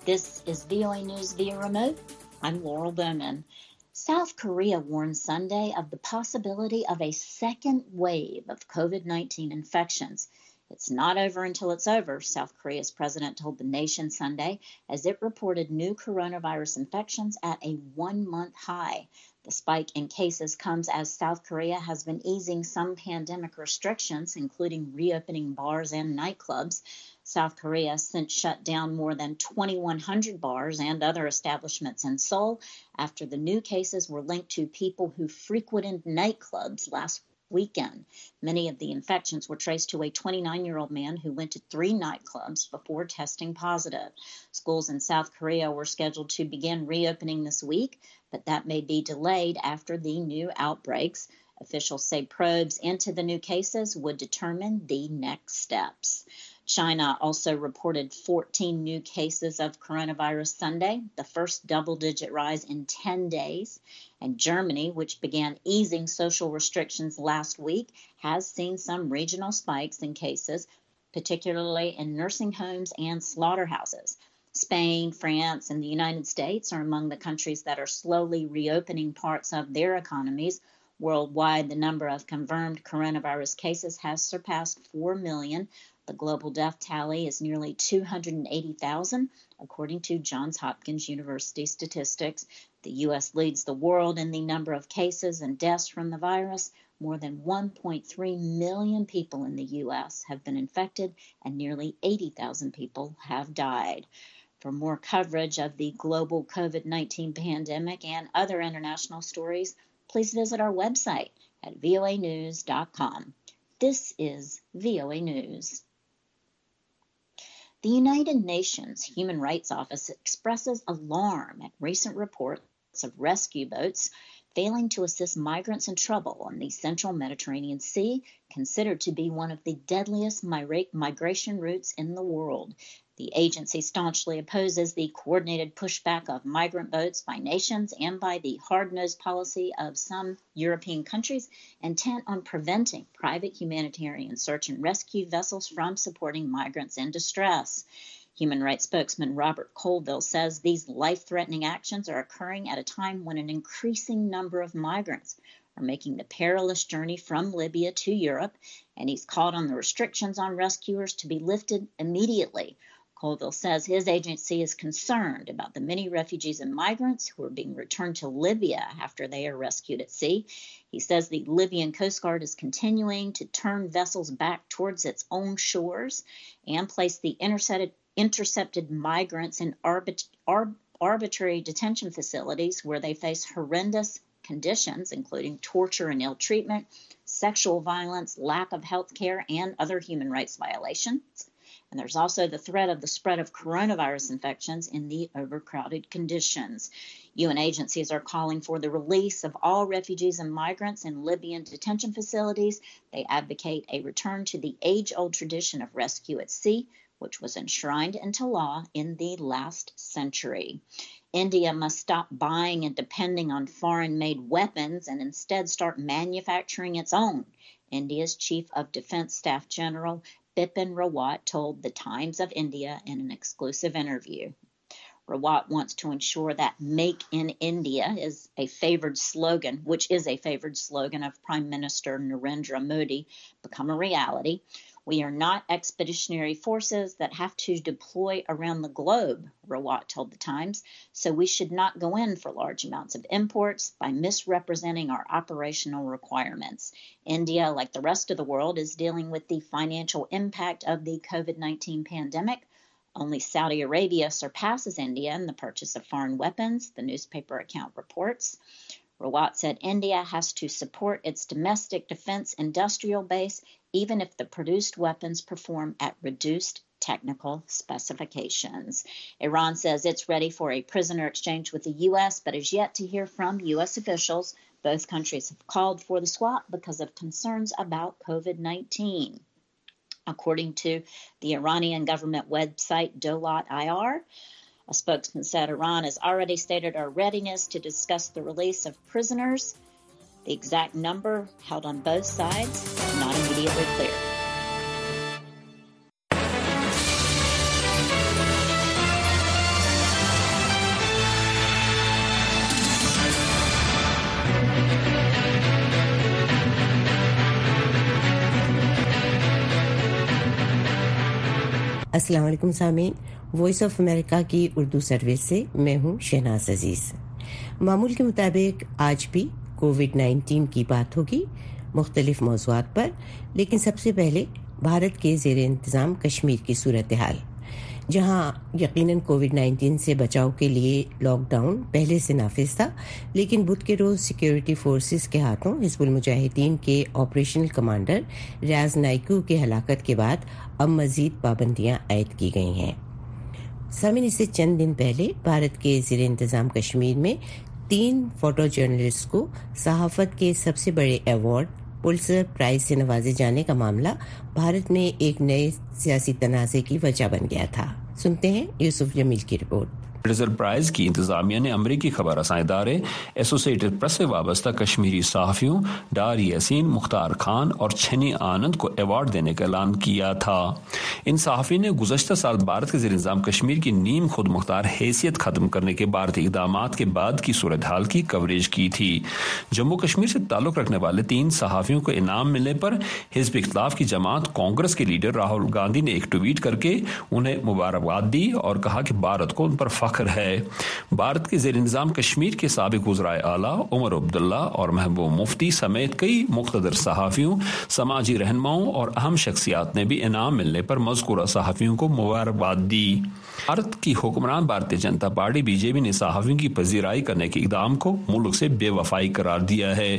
This is VOA News via remote. I'm Laurel Bowman. South Korea warned Sunday of the possibility of a second wave of COVID-19 infections. It's not over until it's over, South Korea's president told the nation Sunday as it reported new coronavirus infections at a one-month high. The spike in cases comes as South Korea has been easing some pandemic restrictions, including reopening bars and nightclubs. South Korea since shut down more than 2,100 bars and other establishments in Seoul after the new cases were linked to people who frequented nightclubs last weekend. Many of the infections were traced to a 29-year-old man who went to 3 nightclubs before testing positive. Schools in South Korea were scheduled to begin reopening this week, but that may be delayed after the new outbreaks. Officials say probes into the new cases would determine the next steps. China also reported 14 new cases of coronavirus Sunday, the first double-digit rise in 10 days. And Germany, which began easing social restrictions last week, has seen some regional spikes in cases, particularly in nursing homes and slaughterhouses. Spain, France, and the United States are among the countries that are slowly reopening parts of their economies. Worldwide, the number of confirmed coronavirus cases has surpassed 4 million. The global death tally is nearly 280,000, according to Johns Hopkins University statistics. The U.S. leads the world in the number of cases and deaths from the virus. More than 1.3 million people in the U.S. have been infected, and nearly 80,000 people have died. For more coverage of the global COVID-19 pandemic and other international stories, please visit our website at voanews.com. This is VOA News. The United Nations Human Rights Office expresses alarm at recent reports of rescue boats failing to assist migrants in trouble on the central Mediterranean Sea, considered to be one of the deadliest migration routes in the world. The agency staunchly opposes the coordinated pushback of migrant boats by nations and by the hard-nosed policy of some European countries intent on preventing private humanitarian search and rescue vessels from supporting migrants in distress. Human rights spokesman Robert Colville says these life-threatening actions are occurring at a time when an increasing number of migrants are making the perilous journey from Libya to Europe, and he's called on the restrictions on rescuers to be lifted immediately. Colville says his agency is concerned about the many refugees and migrants who are being returned to Libya after they are rescued at sea. He says the Libyan Coast Guard is continuing to turn vessels back towards its own shores and place the intercepted migrants in arbitrary detention facilities where they face horrendous conditions, including torture and ill treatment, sexual violence, lack of health care, and other human rights violations. And there's also the threat of the spread of coronavirus infections in the overcrowded conditions. UN agencies are calling for the release of all refugees and migrants in Libyan detention facilities. They advocate a return to the age-old tradition of rescue at sea, which was enshrined into law in the last century. India must stop buying and depending on foreign-made weapons and instead start manufacturing its own. India's Chief of Defense Staff General Bipin Rawat told the Times of India in an exclusive interview. Rawat wants to ensure that Make in India is a favored slogan, which is a favored slogan of Prime Minister Narendra Modi, become a reality. We are not expeditionary forces that have to deploy around the globe, Rawat told the Times, so we should not go in for large amounts of imports by misrepresenting our operational requirements. India, like the rest of the world, is dealing with the financial impact of the COVID-19 pandemic. Only Saudi Arabia surpasses India in the purchase of foreign weapons, the newspaper account reports. Rawat said India has to support its domestic defense industrial base, even if the produced weapons perform at reduced technical specifications. Iran says it's ready for a prisoner exchange with the U.S., but is yet to hear from U.S. officials. Both countries have called for the swap because of concerns about COVID-19. According to the Iranian government website Dolat.ir, a spokesman said Iran has already stated our readiness to discuss the release of prisoners. The exact number held on both sides is not immediately clear. السلام علیکم سامعین، voice of امریکہ کی Urdu service سے میں ہوں شہناز عزیز۔ معمول کے مطابق آج بھی کووڈ-19 کی بات ہوگی مختلف موضوعات پر، لیکن سب سے پہلے بھارت کے زیر انتظام کشمیر کی صورتحال، جہاں یقیناً کووڈ-19 سے بچاؤ کے لیے لاک ڈاؤن پہلے سے نافذ تھا، لیکن بدھ کے روز سیکیورٹی فورسز کے ہاتھوں حزب المجاہدین کے آپریشنل کمانڈر ریاض نائکو کے ہلاکت کے بعد اب مزید پابندیاں عائد کی گئی ہیں۔ سامعین، اس سے چند دن پہلے بھارت کے زیر انتظام کشمیر میں 3 فوٹو جرنلسٹ کو صحافت کے سب سے بڑے ایوارڈ پلزر پرائز سے نوازے جانے کا معاملہ بھارت میں ایک نئے سیاسی تنازع کی وجہ بن گیا تھا۔ سنتے ہیں یوسف جمیل کی رپورٹ۔ پلزر پرائز کی انتظامیہ نے امریکی خبر رساں ادارے ایسوسیٹڈ پریس سے وابستہ کشمیری صحافیوں ڈار یاسین، مختار خان اور چھنی آنند کو ایوارڈ دینے کا اعلان کیا تھا۔ ان صحافیوں نے گزشتہ سال بھارت کے زیر انتظام کشمیر کی نیم خود مختار حیثیت ختم کرنے کے بھارتی اقدامات کے بعد کی صورتحال کی کوریج کی تھی۔ جموں کشمیر سے تعلق رکھنے والے 3 صحافیوں کو انعام ملنے پر حزب اختلاف کی جماعت کانگریس کے لیڈر راہل گاندھی نے ایک ٹویٹ کر کے انہیں مبارکباد دی اور کہا کہ بھارت کو ان پر فخر ہے۔ بھارت کے زیر انتظام کشمیر کے سابق وزرائے اعلیٰ عمر عبداللہ اور محبوب مفتی سمیت کئی مقتدر صحافیوں، سماجی رہنماؤں اور اہم شخصیات نے بھی انعام ملنے پر مذکورہ صحافیوں کو مبارکباد دی۔ بھارت کی حکمران بھارتیہ جنتا پارٹی BJP نے صحافیوں کی پذیرائی کرنے کے اقدام کو ملک سے بے وفائی قرار دیا ہے۔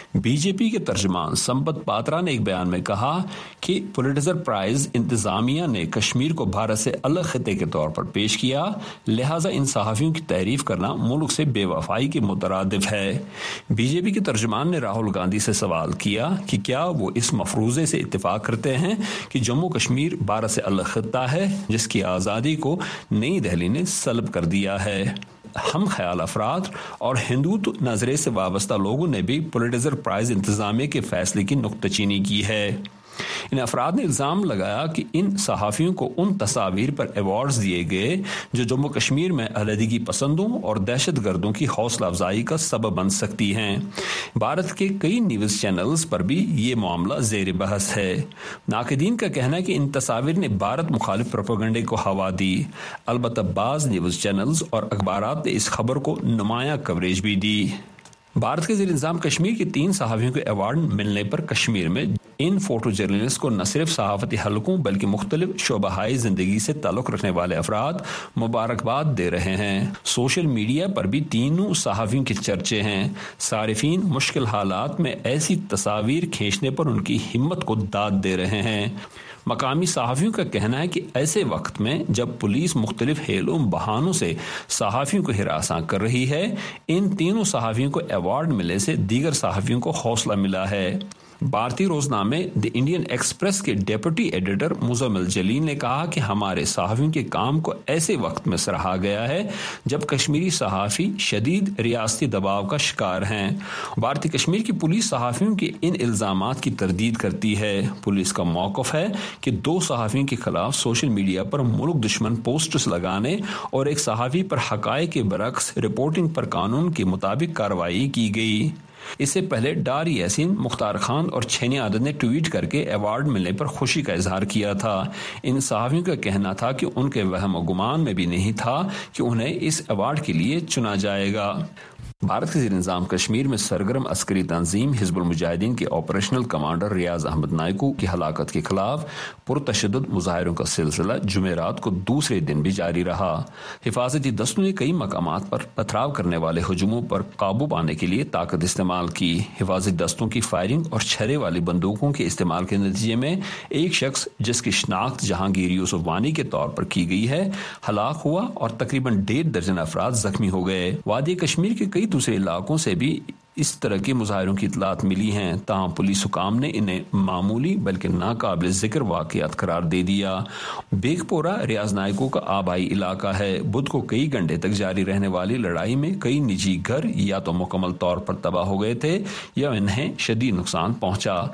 BJP کے ترجمان سمپت پاترا نے ایک بیان میں کہا کہ پلٹزر پرائز انتظامیہ نے کشمیر کو بھارت سے الگ خطے کے طور پر پیش کیا، لہٰذا ان صحافیوں کی تعریف کرنا ملک سے بے وفائی کے مترادف ہے۔ BJP کے ترجمان نے راہل گاندھی سے سوال کیا کہ کیا وہ اس مفروضے سے اتفاق کرتے ہیں کہ جموں کشمیر بھارت سے الگ خطہ ہے جس کی آزادی کو نئی دہلی نے سلب کر دیا ہے۔ ہم خیال افراد اور ہندوتو نظریے سے وابستہ لوگوں نے بھی پلٹزر پرائز انتظامیہ کے فیصلے کی نکتہ چینی کی ہے۔ ان افراد نے الزام لگایا کہ ان صحافیوں کو ان تصاویر پر ایوارڈز دیے گئے جو جموں کشمیر میں علیحدگی پسندوں اور دہشت گردوں کی حوصلہ افزائی کا سبب بن سکتی ہیں۔ بھارت کے کئی نیوز چینلز پر بھی یہ معاملہ زیر بحث ہے۔ ناقدین کا کہنا ہے کہ ان تصاویر نے بھارت مخالف پروپیگنڈے کو ہوا دی، البتہ بعض نیوز چینلز اور اخبارات نے اس خبر کو نمایاں کوریج بھی دی۔ بھارت کے زیر انتظام کشمیر کے 3 صحافیوں کو ایوارڈ ملنے پر کشمیر میں ان فوٹو جرنلسٹ کو نہ صرف صحافتی حلقوں بلکہ مختلف شعبہ زندگی سے تعلق رکھنے والے افراد مبارکباد دے رہے ہیں۔ سوشل میڈیا پر بھی تینوں صحافیوں کے چرچے ہیں۔ صارفین مشکل حالات میں ایسی تصاویر کھینچنے پر ان کی ہمت کو داد دے رہے ہیں۔ مقامی صحافیوں کا کہنا ہے کہ ایسے وقت میں جب پولیس مختلف ہیلوں بہانوں سے صحافیوں کو ہراساں کر رہی ہے، ان تینوں صحافیوں کو ایوارڈ ملنے سے دیگر صحافیوں کو حوصلہ ملا ہے۔ بھارتی روزنامے دی انڈین ایکسپریس کے ڈیپٹی ایڈیٹر مزمل جلیل نے کہا کہ ہمارے صحافیوں کے کام کو ایسے وقت میں سراہا گیا ہے جب کشمیری صحافی شدید ریاستی دباؤ کا شکار ہیں۔ بھارتی کشمیر کی پولیس صحافیوں کے ان الزامات کی تردید کرتی ہے۔ پولیس کا موقف ہے کہ 2 صحافیوں کے خلاف سوشل میڈیا پر ملک دشمن پوسٹس لگانے اور ایک صحافی پر حقائق کے برعکس رپورٹنگ پر قانون کے مطابق کارروائی کی گئی۔ اس سے پہلے ڈار یاسین، مختار خان اور چھنی عادت نے ٹویٹ کر کے ایوارڈ ملنے پر خوشی کا اظہار کیا تھا۔ ان صحافیوں کا کہنا تھا کہ ان کے وہم و گمان میں بھی نہیں تھا کہ انہیں اس ایوارڈ کے لیے چنا جائے گا۔ بھارت کے زیر انتظام کشمیر میں سرگرم عسکری تنظیم حزب المجاہدین کے آپریشنل کمانڈر ریاض احمد نائکو کی ہلاکت کے خلاف پرتشدد مظاہروں کا سلسلہ جمعرات کو دوسرے دن بھی جاری رہا۔ حفاظتی دستوں نے کئی مقامات پر پتھراؤ کرنے والے ہجوموں پر قابو پانے کے لیے طاقت استعمال کی۔ حفاظتی دستوں کی فائرنگ اور چھرے والی بندوقوں کے استعمال کے نتیجے میں ایک شخص جس کی شناخت جہانگیر یوسف وانی کے طور پر کی گئی ہے ہلاک ہوا اور تقریباً 1.5 درجن افراد زخمی ہو گئے۔ وادی کشمیر کے کئی دوسرے علاقوں سے بھی اس طرح کے مظاہروں کی اطلاعات ملی ہیں، تاہم پولیس حکام نے انہیں معمولی بلکہ ناقابل ذکر واقعات قرار دے دیا۔ بیگ پورہ ریاض نائکو کا آبائی علاقہ ہے۔ بدھ کو کئی گھنٹے تک جاری رہنے والی لڑائی میں کئی نجی گھر یا تو مکمل طور پر تباہ ہو گئے تھے یا انہیں شدید نقصان پہنچا۔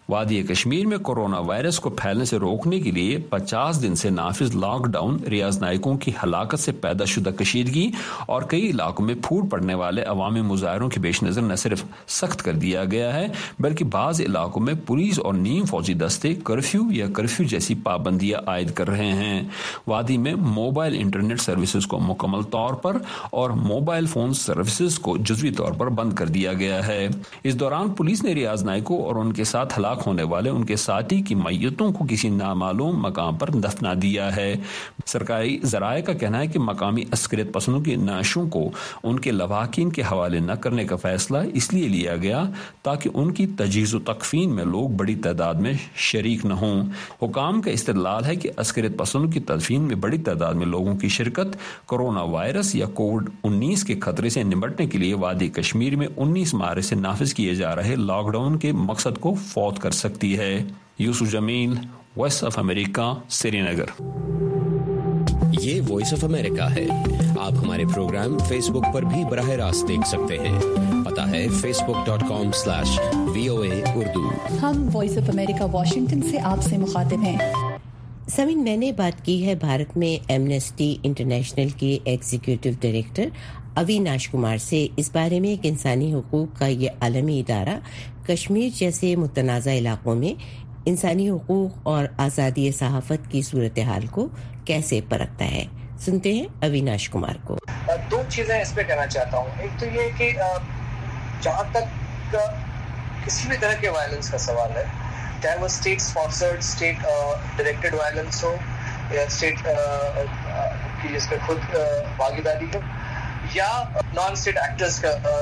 وادی کشمیر میں کورونا وائرس کو پھیلنے سے روکنے کے لیے 50 دن سے نافذ لاک ڈاؤن ریاض نائکوں کی ہلاکت سے پیدا شدہ کشیدگی اور کئی علاقوں میں پھوٹ پڑنے والے عوامی مظاہروں کے پیش نظر نہ صرف سخت کر دیا گیا ہے بلکہ بعض علاقوں میں پولیس اور نیم فوجی دستے کرفیو یا کرفیو جیسی پابندیاں عائد کر رہے ہیں. وادی میں موبائل انٹرنیٹ سروسز کو مکمل طور پر اور موبائل فون سروسز کو جزوی طور پر بند کر دیا گیا ہے. اس دوران پولیس نے ریاض نائکوں اور ان کے ساتھ ہلاک ہونے والے ان کے ساتھی کی میتوں کو کسی نامعلوم مقام پر دفنا دیا ہے. سرکاری ذرائع کا کہنا ہے کہ مقامی عسکریت پسندوں کی نعشوں کو ان کے لواحقین کے حوالے نہ کرنے کا فیصلہ اس لیے لیا گیا تاکہ ان کی تجہیز و تکفین میں لوگ بڑی تعداد میں شریک نہ ہوں. حکام کا استدلال ہے کہ عسکریت پسندوں کی تدفین میں بڑی تعداد میں لوگوں کی شرکت کورونا وائرس یا کووڈ-19 کے خطرے سے نمٹنے کے لیے وادی کشمیر میں 19 مارچ سے نافذ کیے جا رہے لاک ڈاؤن کے مقصد کو فوت کر سکتی ہے. Yusuf Jamil, Voice of America, Srinagar. یہ وائس آف امریکہ ہے. آپ ہمارے پروگرام فیس بک پر بھی براہ راست دیکھ سکتے ہیں. پتہ ہے facebook.com/VOA Urdu. ہم وائس آف امریکہ واشنگٹن سے آپ سے مخاطب ہیں. سمین، میں نے بات کی ہے بھارت میں ایمنسٹی انٹرنیشنل کے ایگزیکٹو ڈائریکٹر اویناش کمار سے اس بارے میں کہ انسانی حقوق کا یہ عالمی ادارہ کشمیر جیسے متنازع علاقوں میں انسانی حقوق اور آزادی صحافت کی صورتحال کو کیسے پرکھتا ہے. سنتے ہیں اویناش کمار کو. دو چیزیں اس پہ کہنا چاہتا ہوں. ایک تو یہ کہ جہاں تک کسی بھی طرح کے وائلنس کا سوال ہے، چاہے وہ state sponsored, state directed violence ہو یا اسٹیٹ کی جس پہ خود بھاگیداری ہو یا نان اسٹیٹ ایکٹرز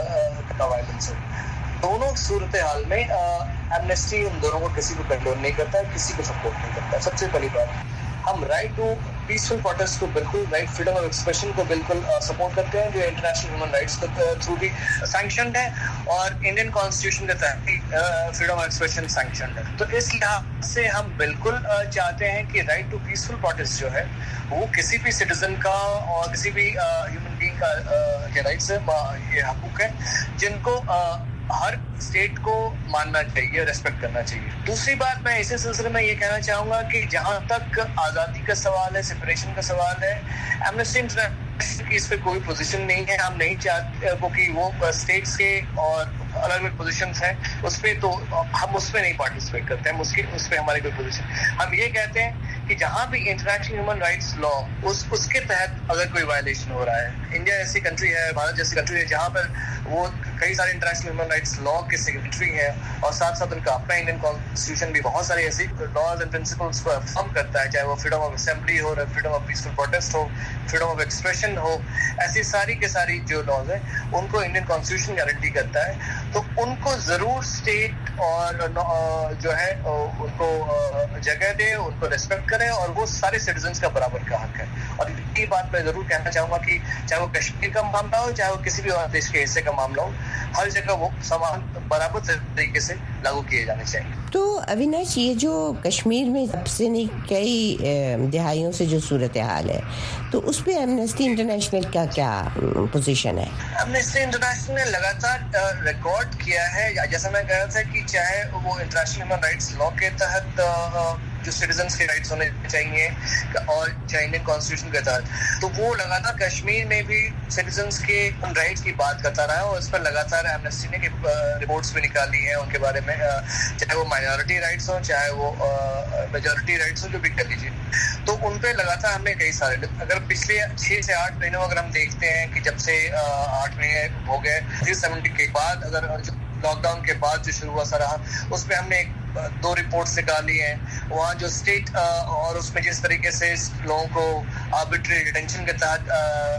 کا وائلنس ہو، دونوں صورتحال میں ایمنسٹی ان دونوں کو کسی کو کنڈون نہیں کرتا ہے، کسی کو سپورٹ نہیں کرتا ہے. سب سے پہلی بات، ہم رائٹ ٹو پیسفل پروٹیسٹ کو بالکل، رائٹ فریڈم آف ایکسپریشن کو بالکل سپورٹ کرتے ہیں، جو انٹرنیشنل ہیومن رائٹس کے تھرو بھی سینکشنڈ ہے اور انڈین کانسٹیٹیوشن کے تحت بھی فریڈم آف ایکسپریشن سینکشنڈ ہے. تو اس لحاظ سے ہم بالکل چاہتے ہیں کہ رائٹ ٹو پیسفل پروٹیسٹ جو ہے وہ کسی بھی سٹیزن کا اور کسی بھی ہیومن بینگ کا یہ رائٹس ہے، یہ حقوق ہے جن کو ہر اسٹیٹ کو ماننا چاہیے، ریسپیکٹ کرنا چاہیے. دوسری بات میں اسی سلسلے میں یہ کہنا چاہوں گا کہ جہاں تک آزادی کا سوال ہے، سپریشن کا سوال ہے، ایمنسٹی انٹرنیشنل کی اس پہ کوئی پوزیشن نہیں ہے. ہم نہیں چاہتے کہ وہ اسٹیٹس کے اور الگ الگ پوزیشنز ہیں اس پہ، تو ہم اس پہ نہیں پارٹیسپیٹ کرتے ہیں، اس پہ ہماری کوئی پوزیشن. ہم یہ کہتے ہیں کہ جہاں بھی انٹرنیشنل ہیومن رائٹس لا اس کے تحت اگر کوئی وائلیشن ہو رہا ہے، انڈیا ایسی کنٹری ہے، بھارت جیسی کنٹری ہے جہاں پر وہ کئی سارے انٹرنیشنل ہیومن رائٹس لا کے سگنیٹری ہیں اور ساتھ ساتھ ان کا اپنا انڈین کانسٹیٹیوشن بھی بہت سارے ایسی لاز اینڈ پرنسپلس کو افرم کرتا ہے، چاہے وہ فریڈم آف اسمبلی ہو، فریڈم آف پیسفل پروٹیسٹ ہو، فریڈم آف ایکسپریشن ہو، ایسی ساری کے ساری جو لاز ہیں ان کو انڈین کانسٹیٹیوشن گارنٹی کرتا ہے. تو ان کو ضرور اسٹیٹ اور جو ہے ان کو جگہ دے، ان کو ریسپیکٹ کرے اور وہ سارے سٹیزنس کا برابر کا حق ہے. اور یہ بات میں ضرور کہنا چاہوں گا کہ چاہے وہ کشمیر کا معاملہ ہو، چاہے وہ کسی بھی اور دیش کے حصے کا معاملہ ہو، ہر جگہ وہ سامان برابر طریقے سے لاگو کیے جانے چاہیے. تو اویناش، یہ جو کشمیر میں اب سے نہیں کئی دہائیوں سے جو صورتحال ہے، تو اس پہ ایمنسٹی انٹرنیشنل کا کیا پوزیشن ہے؟ ایمنسٹی انٹرنیشنل نے لگاتار ریکارڈ کیا ہے، جیسا میں کہہ رہا تھا کہ چاہے وہ انٹرنیشنل ہیومن رائٹس لا کے تحت جو سٹیزنس کے رائٹس ہونے چاہیے اور چاہے انڈین کانسٹیٹیوشن کے تحت، تو وہ لگاتار کشمیر میں بھی سٹیزنس کے ان رائٹس کی بات کرتا رہا اور اس پر لگاتار ایمنسٹی نے رپورٹس بھی نکالی ہیں ان کے بارے میں، چاہے وہ مائنورٹی رائٹس ہوں چاہے وہ میجورٹی رائٹس ہوں، جو بھی کر لیجیے. تو ان پہ لگاتار ہم نے کئی سارے، اگر پچھلے 6 سے 8 مہینوں اگر ہم دیکھتے ہیں کہ جب سے 8 مہینے ہو گئے 370 کے بعد، اگر لاک ڈاؤن کے بعد جو شروع ہوا سا رہا، اس پہ ہم نے 2 رپورٹس نکالی ہیں. وہاں جو اسٹیٹ اور اس میں جس طریقے سے لوگوں کو آربیٹری ڈیٹینشن کے تحت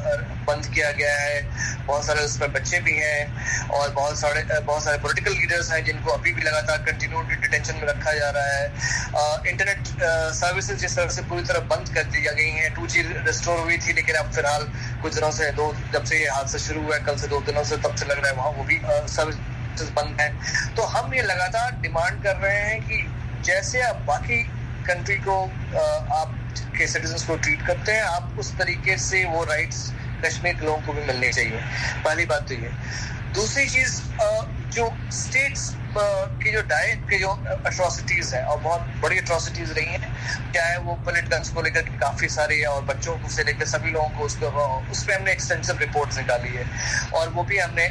بند کیا گیا ہے، بہت سارے اس میں بچے بھی ہیں اور بہت سارے پولیٹیکل لیڈرز ہیں جن کو ابھی بھی لگاتار کنٹینیو ڈیٹینشن میں رکھا جا رہا ہے. انٹرنیٹ سروسز جس طرح سے پوری طرح بند کر دی گئی ہیں. 2G ریسٹور ہوئی تھی لیکن اب فی الحال کچھ دنوں سے، جب سے یہ حادثہ شروع ہوا ہے کل سے 2 دنوں سے، تب سے لگ رہا ہے وہاں وہ بھی سروس بند ہیں. تو ہم یہ لگاتار ڈیمانڈ کر رہے ہیں کہ جیسے آپ باقی کنٹری کو آپ کے سٹیزنس کو ٹریٹ کرتے ہیں، آپ اس طریقے سے وہ رائٹس کشمیر کے لوگوں کو بھی ملنے چاہیے. پہلی بات تو یہ. دوسری چیز، جو اسٹیٹس की जो डाइट की जो एट्रोसिटीज हैं और बहुत बड़ी एट्रोसिटीज रही हैं, चाहे वो पॉलिटिकल्स को लेकर काफी सारी है और बच्चों को से लेकर सभी लोगों को उस पर हमने एक्सटेंसिव रिपोर्ट्स निकाली है और वो भी हमने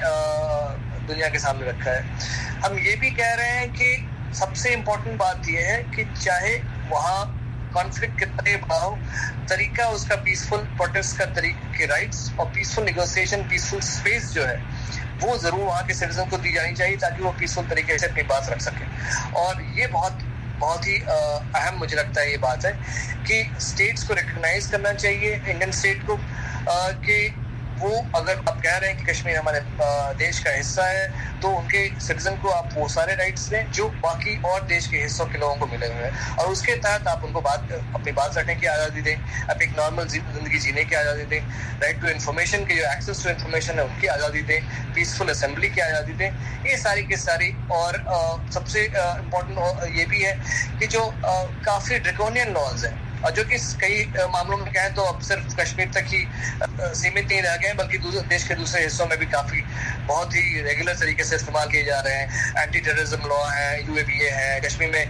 दुनिया के सामने रखा है। हम ये भी कह रहे हैं कि सबसे इम्पोर्टेंट बात यह है कि चाहे वहाँ कॉन्फ्लिक्ट कितना ही बड़ा हो, तरीका उसका पीसफुल प्रोटेस्ट का तरीके राइट्स और पीसफुल नेगोशिएशन, पीसफुल स्पेस जो है वो जरूर वहाँ के सिटीजन को दी जानी चाहिए ताकि वो पीसफुल तरीके से अपनी बात रख सके। और ये बहुत ही अहम मुझे लगता है ये बात है कि स्टेट्स को रिकॉग्नाइज करना चाहिए, इंडियन स्टेट को, कि वो अगर आप कह रहे हैं कि कश्मीर हमारे देश का हिस्सा है तो उनके सिटीजन को आप वो सारे राइट्स दें जो बाकी और देश के हिस्सों के लोगों को मिले हुए हैं और उसके तहत आप उनको अपनी बात रखने की आज़ादी दें, आप एक नॉर्मल जिंदगी जीने की आज़ादी दें, राइट टू इन्फॉर्मेशन की जो एक्सेस टू इन्फॉर्मेशन है उनकी आज़ादी दें, पीसफुल असेंबली की आज़ादी दें, ये सारी की सारी। और सबसे इम्पोर्टेंट ये भी है कि जो काफ़ी ड्रैकोनियन लॉज हैं और जो कि कई मामलों में कहें तो अब सिर्फ कश्मीर तक ही सीमित नहीं रह गए बल्कि देश के दूसरे हिस्सों में भी काफी बहुत ही रेगुलर तरीके से इस्तेमाल किए जा रहे हैं। एंटी टेररिज्म लॉ है, UAPA है, कश्मीर में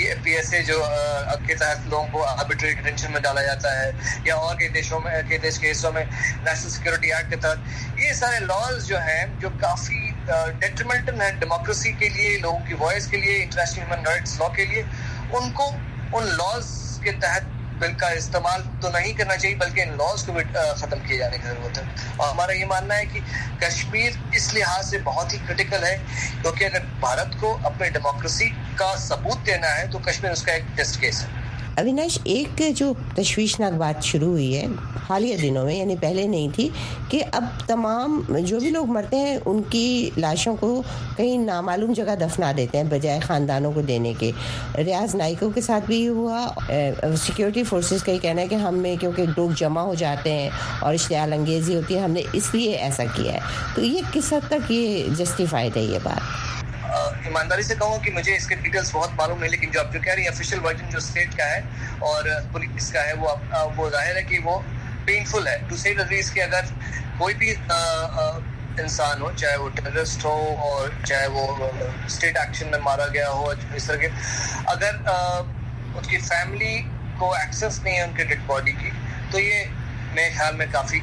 PSA जो के तहत लोगों को आर्बिट्रेरी डिटेंशन में डाला जाता है, या और कई देशों में देश के हिस्सों में नेशनल सिक्योरिटी एक्ट के तहत ये सारे लॉज जो हैं जो काफी डेट्रीमेंटल हैं डेमोक्रेसी के लिए, लोगों की वॉइस के लिए, इंटरनेशनल ह्यूमन राइट्स लॉ के लिए, उनको उन लॉज के तहत बिल का इस्तेमाल तो नहीं करना चाहिए बल्कि इन लॉज को भी खत्म किए जाने की जरूरत है। और हमारा ये मानना है कि कश्मीर इस लिहाज से बहुत ही क्रिटिकल है क्योंकि अगर भारत को अपने डेमोक्रेसी का सबूत देना है तो कश्मीर उसका एक टेस्ट केस है। अविनाश, एक जो तशवीशनाक बात शुरू हुई है हालिया दिनों में, यानी पहले नहीं थी, कि अब तमाम जो भी लोग मरते हैं उनकी लाशों को कहीं नामालूम जगह दफना देते हैं बजाय ख़ानदानों को देने के। रियाज नाइकों के साथ भी हुआ। सिक्योरिटी फोर्सेस का ये कहना है कि हम में क्योंकि लोग जमा हो जाते हैं और इश्तियाल अंगेज़ी होती है, हमने इसलिए ऐसा किया है। तो ये किस हद तक ये जस्टिफाइड है ये बात? ईमानदारी से कहूँ कि मुझे इसके डिटेल्स बहुत मालूम नहीं, लेकिन जो आप जो कह रही हैं ऑफिशियल वर्जन जो स्टेट का है और पुलिस का है वो जाहिर है कि वो पेनफुल है टू से द लीस्ट कि अगर कोई भी इंसान हो, चाहे वो टेररिस्ट हो और चाहे वो स्टेट एक्शन में मारा गया हो, इस तरह के, अगर उसकी फैमिली को एक्सेस नहीं है उनके डेड बॉडी की, तो ये मेरे ख्याल में काफ़ी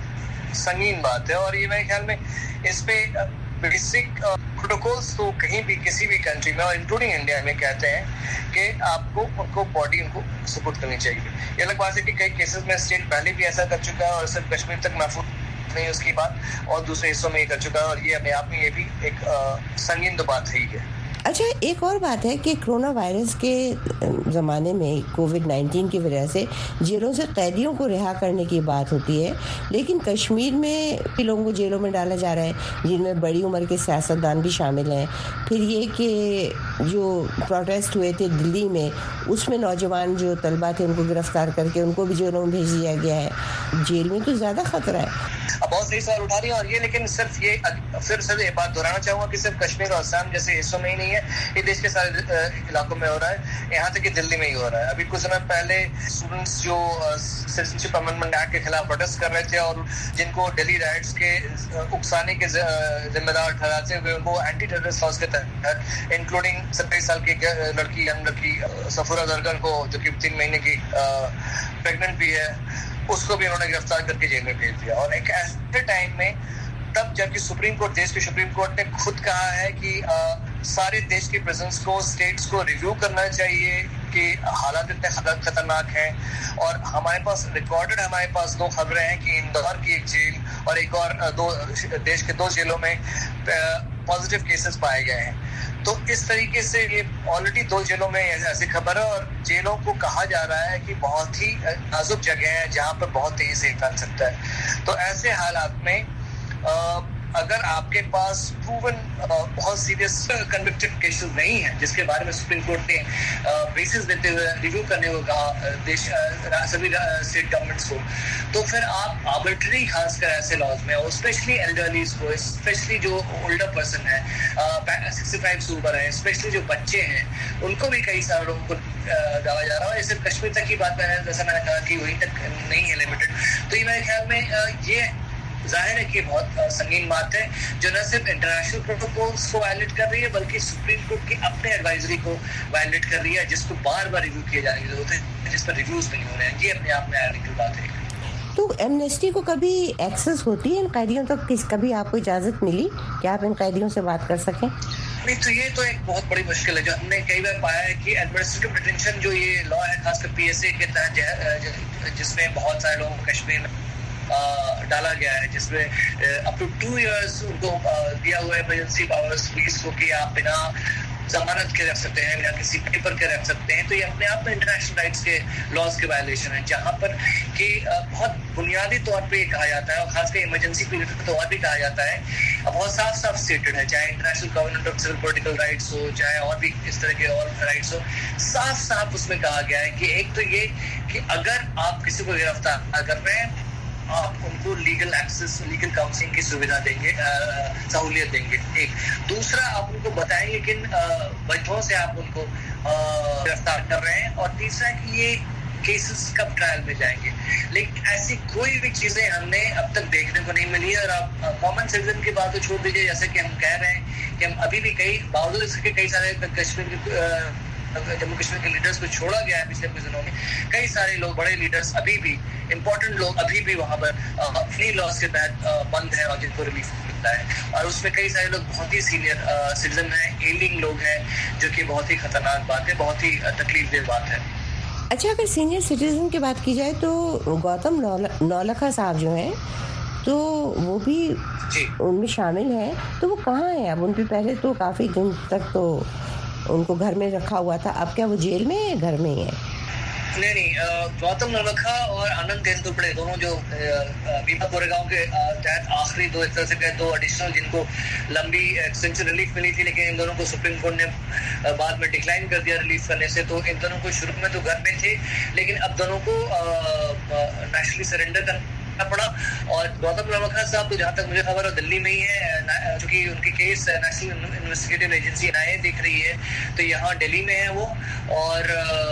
संगीन बात है। और ये मेरे ख्याल में इस पे बेसिक प्रोटोकॉल्स तो कहीं भी किसी भी कंट्री में और इंक्लूडिंग इंडिया में कहते हैं कि आपको उनको बॉडी उनको सपोर्ट करनी चाहिए। ये अलग बात है कि कई केसेस में स्टेट पहले भी ऐसा कर चुका है और सिर्फ कश्मीर तक महफूज नहीं उसकी बात, और दूसरे हिस्सों में ये कर चुका है और ये अपने आप में ये भी एक संगीन तो बात है ही है। अच्छा, एक और बात है कि कोरोना वायरस के ज़माने में कोविड-19 की वजह से जेलों से कैदियों को रिहा करने की बात होती है, लेकिन कश्मीर में भी लोगों को जेलों में डाला जा रहा है जिनमें बड़ी उम्र के सियासतदान भी शामिल हैं। फिर ये कि जो प्रोटेस्ट हुए थे दिल्ली में, उसमें नौजवान जो तलबा थे उनको गिरफ्तार करके उनको भी जेलों में भेज दिया गया है। जेल में तो ज़्यादा खतरा है। अब बहुत सही सवाल उठा रही है और ये, लेकिन सिर्फ ये फिर से ये बात दोहराना चाहूँगा कि सिर्फ कश्मीर और असम जैसे हिस्सों में ही नहीं है, ये देश के सारे इलाकों में हो रहा है, यहाँ तक कि दिल्ली में ही हो रहा है। अभी कुछ समय पहले स्टूडेंट्स जो सिटीजनशिप अमेंडमेंट एक्ट के खिलाफ प्रोटेस्ट कर रहे थे और जिनको दिल्ली राइट्स के उकसाने के जिम्मेदार ठहराते हुए उनको एंटी टेररिस्ट लॉज के तहत इंक्लूडिंग 27 साल की यंग लड़की सफूरा दरगन को जो कि 3 महीने की प्रेग्नेंट भी है, उसको भी उन्होंने गिरफ्तार करके जेल में भेज दिया। और एक ऐसे टाइम में तब जबकि सुप्रीम कोर्ट, देश के सुप्रीम कोर्ट ने खुद कहा है कि सारे देश के प्रेजेंस को, स्टेट्स को रिव्यू करना चाहिए कि हालात इतने खतरनाक हैं। और हमारे पास रिकॉर्डेड हमारे पास 2 खबरें हैं कि इंदौर की एक जेल और एक और देश के 2 जेलों में पॉजिटिव केसेस पाए गए हैं। तो इस तरीके से ये ऑलरेडी 2 जेलों में ऐसी खबर है और जेलों को कहा जा रहा है कि बहुत ही नाजुक जगह है जहाँ पर बहुत तेजी से फैल सकता है। तो ऐसे हालात में अगर आपके पास प्रूवन बहुत सीरियस कन्विक्टेड केसेस नहीं है जिसके बारे में सुप्रीम कोर्ट ने बेसिस देते हुए रिव्यू करने को कहा सभी स्टेट गवर्नमेंट्स को, तो फिर आप आर्बिट्ररी खासकर ऐसे लॉज में और स्पेशली एल्डरलीज को, स्पेशली जो ओल्डर पर्सन है 65 से ऊपर है, स्पेशली जो बच्चे हैं, उनको भी कई सारे लोगों को डाला जा रहा है। ये सिर्फ कश्मीर तक की बात है, जैसा मैंने कहा कि वहीं तक नहीं है लिमिटेड। तो ये मेरे ख्याल में ये ظاہر ہے کہ بہت سنگین بات ہے جو نہ صرف انٹرنیشنل پروٹوکولز کو وائلیٹ کر رہی ہے بلکہ سپریم کورٹ کی اپنے ایڈوائزری کو وائلیٹ کر رہی ہے جس کو بار بار ریویو کیے جانے کی ضرورت ہے جس پر ریویوز نہیں ہو رہے ہیں. یہ اپنے آپ میں ایڈیکل بات ہے. تو ایمنیسٹی کو کبھی ایکسس ہوتی ہے ان قیدیوں تک؟ کبھی آپ کو اجازت ملی کہ آپ ان قیدیوں سے بات کر سکیں؟ نہیں تو یہ تو ایک بہت بڑی مشکل ہے جو ہم نے کئی بار پایا ہے کہ ایڈمنسٹریٹو ڈیٹینشن جو یہ لا ہے خاص کر پی ایس اے کے تحت جس میں بہت سارے لوگوں کو کشمیر میں ڈالا گیا ہے جس میں اپ ٹو 2 ایئرس ان کو دیا ہوا ہے ایمرجنسی پاورز پولیس کو کہ آپ بنا ضمانت کے رکھ سکتے ہیں یا کسی پیپر کے رکھ سکتے ہیں. تو یہ اپنے آپ میں انٹرنیشنل رائٹس کے لاز کے وائلیشن ہیں جہاں پر کہ بہت بنیادی طور پہ یہ کہا جاتا ہے اور خاص کر ایمرجنسی پیریڈ کے طور بھی کہا جاتا ہے بہت صاف صاف اسٹیٹڈ ہے چاہے international covenant of civil political rights ہو چاہے اور بھی اس طرح کے اور رائٹس ہو صاف صاف اس میں کہا گیا ہے کہ ایک تو یہ کہ اگر آپ کسی کو گرفتار کر رہے ہیں آپ ان کو لیگل ایکسس لیگل کاؤنسلنگ کی سویدھا دیں گے سہولیت دیں گے. ایک دوسرا آپ ان کو بتائیں گے کن وجہوں سے آپ ان کو گرفتار کر رہے ہیں اور تیسرا کہ یہ کیسز کب ٹرائل میں جائیں گے. لیکن ایسی کوئی بھی چیزیں ہم نے اب تک دیکھنے کو نہیں ملی اور آپ کامن سٹیزن کی بات تو چھوڑ دیجیے جیسے کہ ہم کہہ رہے ہیں کہ ہم ابھی بھی باوجود اس کے کئی سارے کشمیر کے جموں کشمیر کے لیڈرز کو چھوڑا گیا ہے پچھلے کچھ دنوں میں کئی سارے لوگ بڑے لیڈرز ابھی بھی امپورٹنٹ لوگ ابھی بھی وہاں پر فری لاس کے تحت بند ہیں اور جن کو ریلیف ملتا ہے اور اس میں کئی سارے لوگ بہت ہی سینئر سٹیزن ہیں ایلنگ لوگ ہیں جو کہ بہت ہی خطرناک بات ہے بہت ہی تکلیف دہ بات ہے. اچھا اگر سینئر سٹیزن کی بات کی جائے تو گوتم نولکھا صاحب جو ہیں تو وہ بھی ان میں شامل ہیں تو وہ کہاں ہیں اب؟ ان پہ پہلے تو کافی دن تک تو ان کو گھر میں رکھا ہوا تھا اب کیا وہ جیل میں ہے گھر میں ہی ہے؟ نہیں گوتم نولکھا اور آنند تیندوپڑے دونوں جو بھیما کوریگاؤں کے تحت آخری ایک طرح سے دو ایڈیشنل جن کو لمبی ایکسٹینشن ریلیف ملی تھی لیکن ان دونوں کو سپریم کورٹ نے بعد میں ڈکلائن کر دیا ریلیف کرنے سے. تو ان دونوں کو شروع میں تو گھر میں تھے لیکن اب دونوں کو نیشنلی سرنڈر کرنا پڑا. اور گوتم نولکھا صاحب تو جہاں تک مجھے خبر ہے دلی میں ہی ہے چونکہ ان کی case National Investigative Agency NIA دیکھ رہی ہے تو یہاں دلی میں ہے وہ اور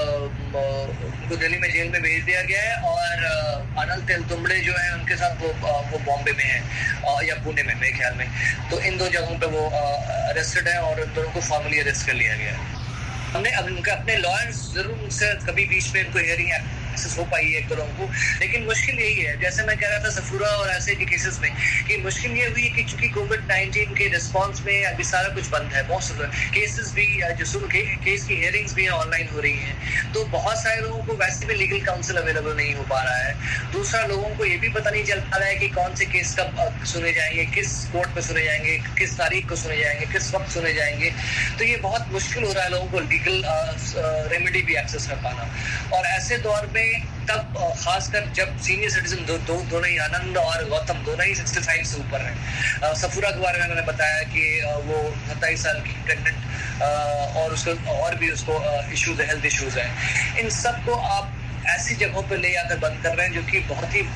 ان کو دلی میں جیل میں بھیج دیا گیا ہے. اور آنند تیندوپڑے جو ہیں ان کے ساتھ وہ بامبے میں ہیں یا پونے میں میرے خیال میں. تو ان دو جگہوں پہ وہ اریسٹڈ ہیں اور ان دونوں کو فارملی اریسٹ کر لیا گیا ہے. ہم نے اب ان کے اپنے لائرز ضرور ان سے کبھی بیچ میں ان کو ہیئرنگ ایکسس ہو پائی ہے ایک طرح کو لیکن مشکل یہی ہے جیسے میں کہہ رہا تھا سفورہ اور ایسے کے کیسز میں کہ مشکل یہ ہوئی ہے کہ چونکہ کووڈ-19 کے رسپانس میں ابھی سارا کچھ بند ہے موسٹ کیسز بھی جو کیس کی ہیئرنگز بھی آن لائن ہو رہی ہیں تو بہت سارے لوگوں کو ویسے بھی لیگل کاؤنسل اویلیبل نہیں ہو پا رہا ہے. دوسرا لوگوں کو یہ بھی پتہ نہیں چل پا رہا ہے کہ کون سے کیس کب سنے جائیں گے کس کورٹ پہ سنے جائیں گے کس تاریخ کو سنے جائیں گے کس وقت سنے جائیں گے. تو یہ بہت مشکل ہو رہا ہے لوگوں کو لیگل ریمیڈی بھی ایکسس کر پانا. اور ایسے دور میں تب خاص کر جب سینئر سٹیزن دونوں ہی آنند اور گوتم دونوں ہی 65 سے اوپر ہیں. سفورہ کے بارے میں نے بتایا کہ وہ 27 سال کی پریگننٹ اور اس کو اور بھی اس کو ایشوز ہیلتھ ایشوز ہیں. ان سب کو آپ ایسی جگہوں پہ لے آ کر بند کر رہے ہیں جو کہ بہت ہی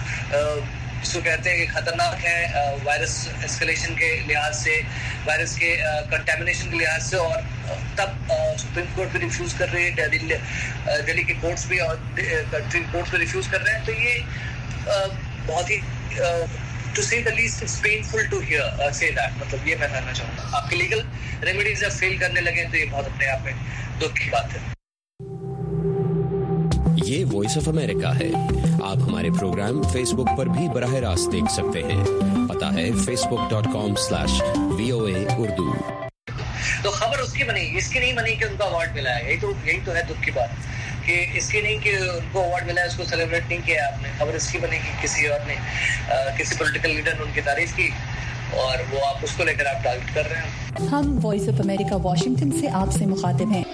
اس کو کہتے ہیں کہ خطرناک ہے وائرس اسکلیشن کے لحاظ سے وائرس کے کنٹامنیشن کے لحاظ سے. اور تب سپریم کورٹ بھی ریفیوز کر رہی ہے دلی کے کورٹس بھی اور کنٹری کورٹس بھی ریفیوز کر رہے ہیں. تو یہ بہت ہی to say the least it's painful to hear say that مطلب یہ میں کہنا چاہوں گا آپ کے لیگل ریمیڈیز جب فیل کرنے لگے تو یہ بہت اپنے آپ میں دکھ کی بات ہے. یہ وائس آف امریکہ ہے. آپ ہمارے پروگرام فیس بک پر بھی براہ راست دیکھ سکتے ہیں. پتہ ہے facebook.com/VOA Urdu. تو خبر اس کی بنی اس کی نہیں بنی کہ ان کو اوارڈ ملا ہے. یہی تو ہے دکھ کی بات کہ اس کی نہیں کہ ان کو اوارڈ ملا ہے اس کو سیلیبریٹ نہیں کیا آپ نے. خبر اس کی بنی کہ کسی اور نے کسی پولیٹیکل لیڈر نے ان کی تعریف کی اور وہ آپ اس کو لے کر آپ ٹارگٹ کر رہے ہیں. ہم وائس آف امریکہ واشنگٹن سے آپ سے مخاطب ہیں.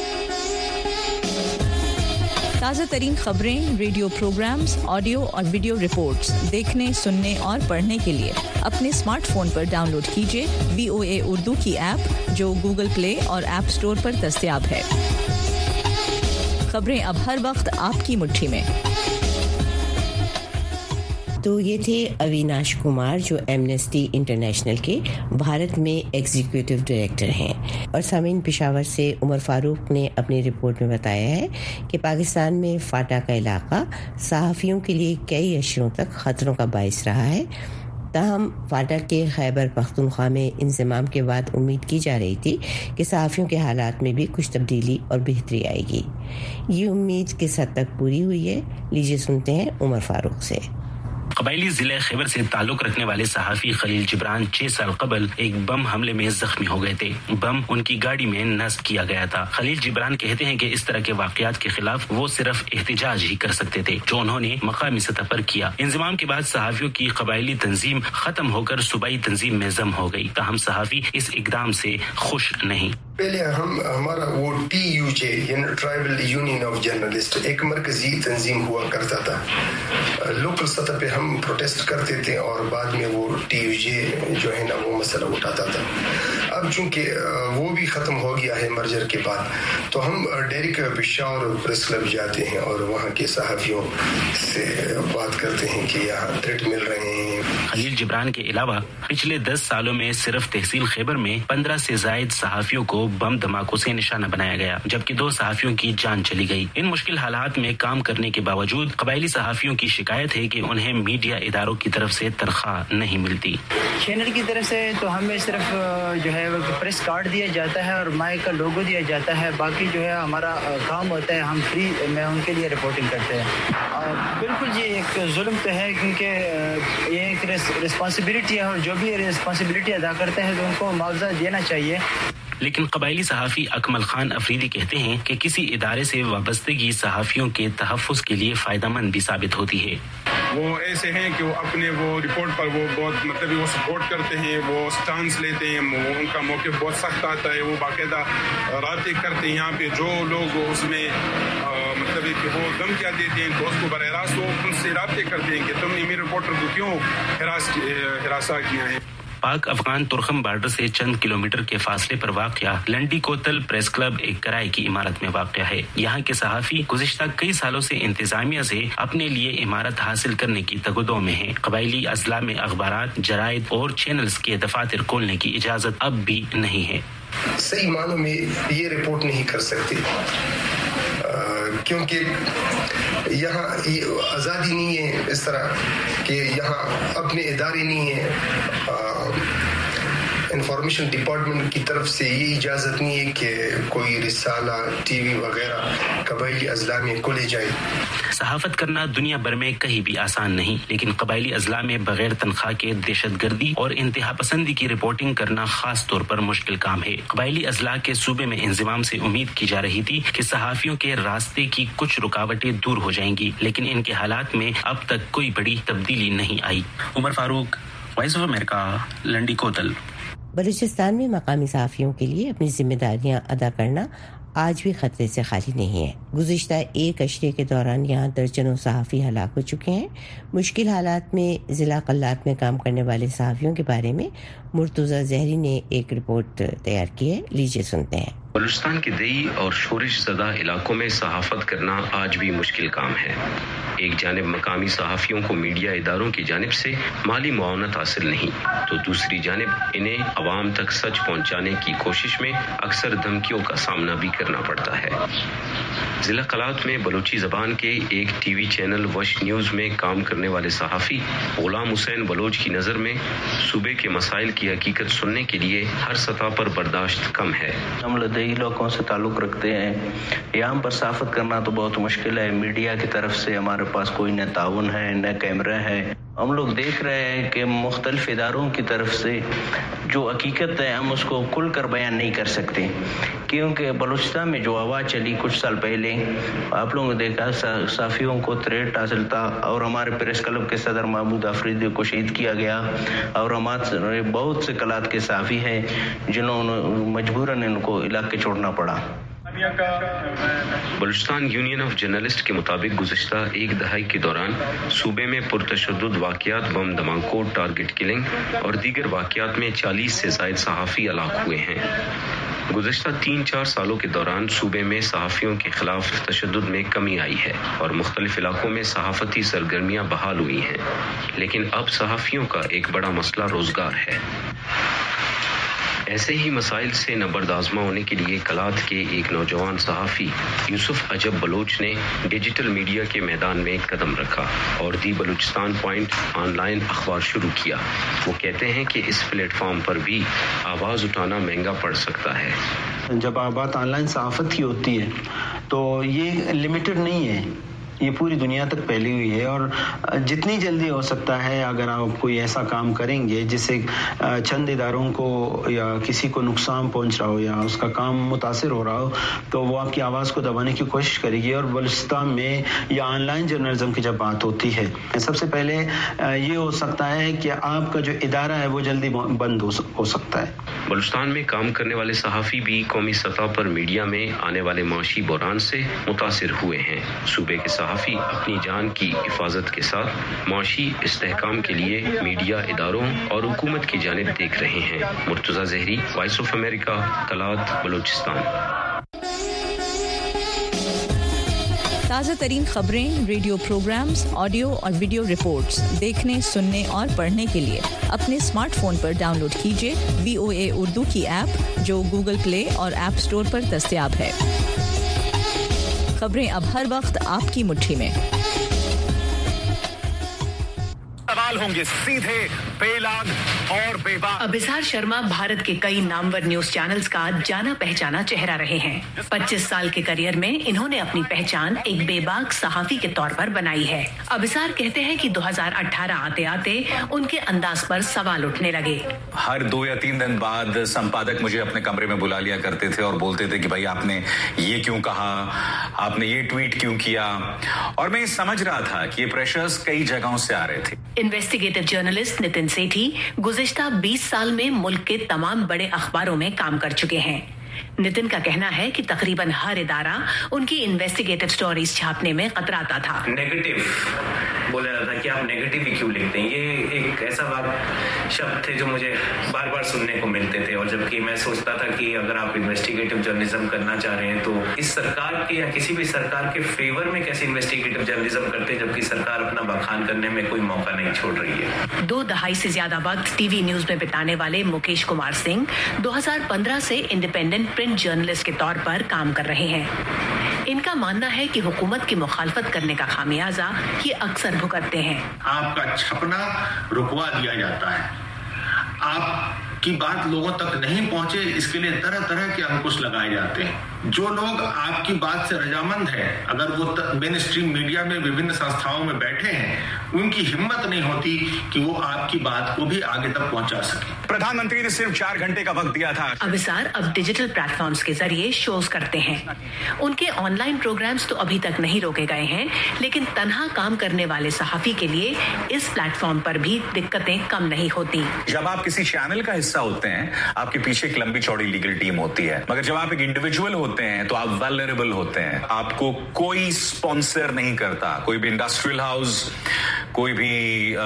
تازہ ترین خبریں، ریڈیو پروگرامز، آڈیو اور ویڈیو رپورٹس دیکھنے، سننے اور پڑھنے کے لیے اپنے اسمارٹ فون پر ڈاؤن لوڈ کیجیے VOA اردو کی ایپ جو گوگل پلے اور ایپ اسٹور پر دستیاب ہے. خبریں اب ہر وقت آپ کی مٹھی میں. تو یہ تھے اویناش کمار جو ایمنسٹی انٹرنیشنل کے بھارت میں ایگزیکٹو ڈائریکٹر ہیں. اور سامعین، پشاور سے عمر فاروق نے اپنی رپورٹ میں بتایا ہے کہ پاکستان میں فاٹا کا علاقہ صحافیوں کے لیے کئی عشروں تک خطروں کا باعث رہا ہے. تاہم فاٹا کے خیبر پختونخوا میں انضمام کے بعد امید کی جا رہی تھی کہ صحافیوں کے حالات میں بھی کچھ تبدیلی اور بہتری آئے گی. یہ امید کس حد تک پوری ہوئی ہے، لیجیے سنتے ہیں عمر فاروق سے. قبائلی ضلع خیبر سے تعلق رکھنے والے صحافی خلیل جبران 6 سال قبل ایک بم حملے میں زخمی ہو گئے تھے. بم ان کی گاڑی میں نصب کیا گیا تھا. خلیل جبران کہتے ہیں کہ اس طرح کے واقعات کے خلاف وہ صرف احتجاج ہی کر سکتے تھے جو انہوں نے مقامی سطح پر کیا. انضمام کے بعد صحافیوں کی قبائلی تنظیم ختم ہو کر صوبائی تنظیم میں ضم ہو گئی. تاہم صحافی اس اقدام سے خوش نہیں. پہلے ہمارا وہ TUJ یعنی ٹرائبل یونین آف جرنلسٹ ایک مرکزی تنظیم ہوا کرتا تھا. لوکل سطح پہ ہم پروٹیسٹ کرتے تھے اور بعد میں وہ TUJ جو ہے نا وہ مسئلہ اٹھاتا تھا. اب چونکہ وہ بھی ختم ہو گیا ہے مرجر کے بعد، تو ہم ڈائریکٹ پشاور پریس کلب جاتے ہیں اور وہاں کے صحافیوں سے بات کرتے ہیں کہ یہاں تھریٹ مل رہے ہیں. خلیل جبران کے علاوہ پچھلے 10 سالوں میں صرف تحصیل خیبر میں 15 سے زائد صحافیوں کو بم دھماکوں سے نشانہ بنایا گیا، جبکہ 2 صحافیوں کی جان چلی گئی. ان مشکل حالات میں کام کرنے کے باوجود قبائلی صحافیوں کی شکایت ہے کہ انہیں میڈیا اداروں کی طرف سے تنخواہ نہیں ملتی. چینل کی طرف سے تو ہمیں صرف جو ہے پریس کارڈ دیا جاتا ہے اور مائک کا لوگو دیا جاتا ہے. باقی جو ہے ہمارا کام ہوتا ہے ہم فری میں ان کے لیے رپورٹنگ کرتے ہیں. بالکل یہ ایک ظلم تو ہے کیونکہ یہ ایک رسپانسبلٹی ہے اور جو بھی رسپانسبلٹی ادا کرتے ہیں تو ان کو معاوضہ دینا چاہیے. لیکن قبائلی صحافی اکمل خان افریدی کہتے ہیں کہ کسی ادارے سے وابستگی صحافیوں کے تحفظ کے لیے فائدہ مند بھی ثابت ہوتی ہے. وہ ایسے ہیں کہ وہ اپنے وہ رپورٹ پر وہ بہت وہ سپورٹ کرتے ہیں، وہ سٹانس لیتے ہیں، ان کا موقف بہت سخت آتا ہے. وہ باقاعدہ رابطے کرتے ہیں. یہاں پہ جو لوگ اس میں کہ وہ دھمکیاں دیتے ہیں تو اس کو براہ راست وہ ان سے رابطے کرتے ہیں کہ تم نے میرے رپورٹر کو کیوں ہراساں کیا ہے. پاک افغان ترخم بارڈر سے چند کلومیٹر کے فاصلے پر واقع لنڈی کوتل پریس کلب ایک کرائے کی عمارت میں واقع ہے. یہاں کے صحافی گزشتہ کئی سالوں سے انتظامیہ سے اپنے لیے عمارت حاصل کرنے کی تگدو میں ہیں. قبائلی اضلاع میں اخبارات، جرائد اور چینلز کے دفاتر کھولنے کی اجازت اب بھی نہیں ہے. صحیح معنوں میں یہ رپورٹ نہیں کر سکتے کیونکہ یہاں آزادی نہیں ہے اس طرح کہ یہاں اپنے ادارے نہیں ہیں. انفارمیشن ڈپارٹمنٹ کی طرف سے یہ اجازت نہیں ہے کہ کوئی رسالہ، ٹی وی وغیرہ قبائلی اضلاع میں کھولے جائے. صحافت کرنا دنیا بھر میں کہیں بھی آسان نہیں، لیکن قبائلی اضلاع میں بغیر تنخواہ کے دہشت گردی اور انتہا پسندی کی رپورٹنگ کرنا خاص طور پر مشکل کام ہے. قبائلی اضلاع کے صوبے میں انضمام سے امید کی جا رہی تھی کہ صحافیوں کے راستے کی کچھ رکاوٹیں دور ہو جائیں گی، لیکن ان کے حالات میں اب تک کوئی بڑی تبدیلی نہیں آئی. Umar Farooq, Voice of America, Landi Kotal. Balochistan میں مقامی صحافیوں کے لیے اپنی ذمہ داریاں ادا کرنا آج بھی خطرے سے خالی نہیں ہے. گزشتہ ایک اشرے کے دوران یہاں درجنوں صحافی ہلاک ہو چکے ہیں. مشکل حالات میں ضلع قلات میں کام کرنے والے صحافیوں کے بارے میں مرتضی زہری نے ایک رپورٹ تیار کی ہے، لیجیے سنتے ہیں. بلوچستان کے دیہی اور شورش زدہ علاقوں میں صحافت کرنا آج بھی مشکل کام ہے. ایک جانب مقامی صحافیوں کو میڈیا اداروں کی جانب سے مالی معاونت حاصل نہیں، تو دوسری جانب انہیں عوام تک سچ پہنچانے کی کوشش میں اکثر دھمکیوں کا سامنا بھی کرنا پڑتا ہے. ضلع قلات میں بلوچی زبان کے ایک T V channel Vash news میں کام کرنے والے صحافی غلام حسین بلوچ کی نظر میں صوبے کے مسائل کی حقیقت سننے کے لیے ہر سطح پر برداشت کم ہے. ہم لدئی لوگوں سے تعلق رکھتے ہیں، یہاں پر صحافت کرنا تو بہت مشکل ہے. میڈیا کی طرف سے ہمارے پاس کوئی نہ تعاون ہے نہ کیمرہ ہے. ہم لوگ دیکھ رہے ہیں کہ مختلف اداروں کی طرف سے جو حقیقت ہے ہم اس کو کھل کر بیان نہیں کر سکتے، کیونکہ بلوچستان میں جو آواز چلی کچھ سال پہلے آپ لوگوں نے دیکھا صحافیوں کو تھریٹ حاصل تھا اور ہمارے پریس کلب کے صدر محمود افریدی کو شہید کیا گیا، اور ہمارے بہت سے قلات کے صحافی ہیں جنہوں نے مجبوراً ان کو علاقے چھوڑنا پڑا. بلوچستان یونین آف جرنلسٹ کے مطابق گزشتہ ایک دہائی کے دوران صوبے میں پرتشدد واقعات، بم دھماکوں، ٹارگٹ کلنگ اور دیگر واقعات میں 40 سے زائد صحافی ہلاک ہوئے ہیں. गुज़श्ता 3-4 सालों के दौरान सूबे में सहाफ़ियों के खिलाफ तशद्दुद में कमी आई है और मुख्तलिफ इलाकों में सहाफ़ती सरगर्मियाँ बहाल हुई हैं, लेकिन अब सहाफ़ियों का एक बड़ा मसला रोज़गार है। ऐसे ही मसाइल से नबर्दाज़मा होने के लिए कलात के एक नौजवान सहाफ़ी यूसुफ अजब बलोच ने डिजिटल मीडिया के मैदान में कदम रखा और दी बलूचिस्तान पॉइंट ऑनलाइन अखबार शुरू किया। वो कहते हैं कि इस प्लेटफॉर्म पर भी आवाज़ उठाना महंगा पड़ सकता है। जब बात ऑनलाइन सहाफ़त की होती है तो ये लिमिटेड नहीं है, ये पूरी दुनिया तक फैली हुई है और जितनी जल्दी हो सकता है अगर आप कोई ऐसा काम करेंगे जिससे चंद इदारों को या किसी को नुकसान पहुंच रहा हो या उसका काम मुतासिर हो रहा हो तो वो आपकी आवाज़ को दबाने की कोशिश करेगी। और बलूचिस्तान में या ऑनलाइन जर्नलिज्म की जब बात होती है सबसे पहले ये हो सकता है कि आपका जो इदारा है वो जल्दी बंद हो सकता है। बलूचिस्तान में काम करने वाले सहाफ़ी भी कौमी सतह पर मीडिया में आने वाले माशी बहरान से मुतासिर हुए हैं। सूबे के सहाफ़ी अपनी जान की हिफाजत के साथ माशी इस्तेहकाम के लिए मीडिया इदारों और हुकूमत की जानिब देख रहे हैं। Murtaza Zehri, Voice of America, Kalat, Balochistan. ताज़ा तरीन खबरें, रेडियो प्रोग्राम्स, ऑडियो और वीडियो रिपोर्ट्स देखने, सुनने और पढ़ने के लिए अपने स्मार्टफोन पर डाउनलोड कीजिए VOA उर्दू की ऐप, जो गूगल प्ले और ऐप स्टोर पर दस्तयाब है। खबरें अब हर वक्त आपकी मुट्ठी में। सवाल होंगे सीधे, बेलाग और बेबाक। अबिसार शर्मा भारत के कई नामवर न्यूज चैनल्स का जाना पहचाना चेहरा रहे हैं। 25 साल के करियर में इन्होंने अपनी पहचान एक बेबाक सहाफी के तौर पर बनाई है। अबिसार कहते हैं कि 2018 आते आते उनके अंदाज पर सवाल उठने लगे। हर 2 या 3 दिन बाद संपादक मुझे अपने कमरे में बुला लिया करते थे और बोलते थे कि भाई आपने ये क्यों कहा, आपने ये ट्वीट क्यों किया, और मैं समझ रहा था कि ये प्रेशर्स कई जगहों से आ रहे थे। इन्वेस्टिगेटिव जर्नलिस्ट नितिन सेठी गुज़िश्ता 20 साल में मुल्क के तमाम बड़े अखबारों में काम कर चुके हैं। नितिन का कहना है कि तकरीबन हर इदारा उनकी इन्वेस्टिगेटिव स्टोरीज छापने में कतराता था। नेगेटिव बोला जाता था कि आप नेगेटिव ही क्यों लिखते हैं, ये एक ऐसा शब्द थे जो मुझे बार बार सुनने को मिलते थे। और जबकि मैं सोचता था कि अगर आप इन्वेस्टिगेटिव जर्नलिज्म करना चाह रहे हैं तो इस सरकार के या किसी भी सरकार के फेवर में कैसे इन्वेस्टिगेटिव जर्नलिज्म करते, जबकि सरकार अपना बखान करने में कोई मौका नहीं छोड़ रही है। 2 दहाई से ज्यादा वक्त टीवी न्यूज में बिताने वाले मुकेश कुमार सिंह 2015 से इंडिपेंडेंट प्रिंट जर्नलिस्ट के तौर पर काम कर रहे हैं। इनका मानना है कि हुकूमत की मुखालफत करने का खामियाजा ये अक्सर भुगतते हैं। आपका छपना रुकवा दिया जाता है, आपकी बात लोगों तक नहीं पहुंचे इसके लिए तरह तरह के अंकुश लगाए जाते हैं। जो लोग आपकी बात से रजामंद है, अगर वो मेन स्ट्रीम मीडिया में विभिन्न संस्थाओं में बैठे हैं, उनकी हिम्मत नहीं होती कि वो आपकी बात को भी आगे तक पहुंचा सके। प्रधानमंत्री ने सिर्फ 4 घंटे का वक्त दिया था। अबिसार अब डिजिटल प्लेटफॉर्म्स के जरिए शोज करते हैं। उनके ऑनलाइन प्रोग्राम्स तो अभी तक नहीं रोके गए हैं, लेकिन तन्हा काम करने वाले सहाफी के लिए इस प्लेटफॉर्म पर भी दिक्कतें कम नहीं होती। जब आप किसी चैनल का हिस्सा होते हैं, आपके पीछे एक लंबी चौड़ी लीगल टीम होती है, मगर जब आप एक इंडिविजुअल होते हैं तो आप वल्नरेबल होते हैं। आपको कोई स्पॉन्सर नहीं करता, कोई भी इंडस्ट्रियल हाउस, कोई भी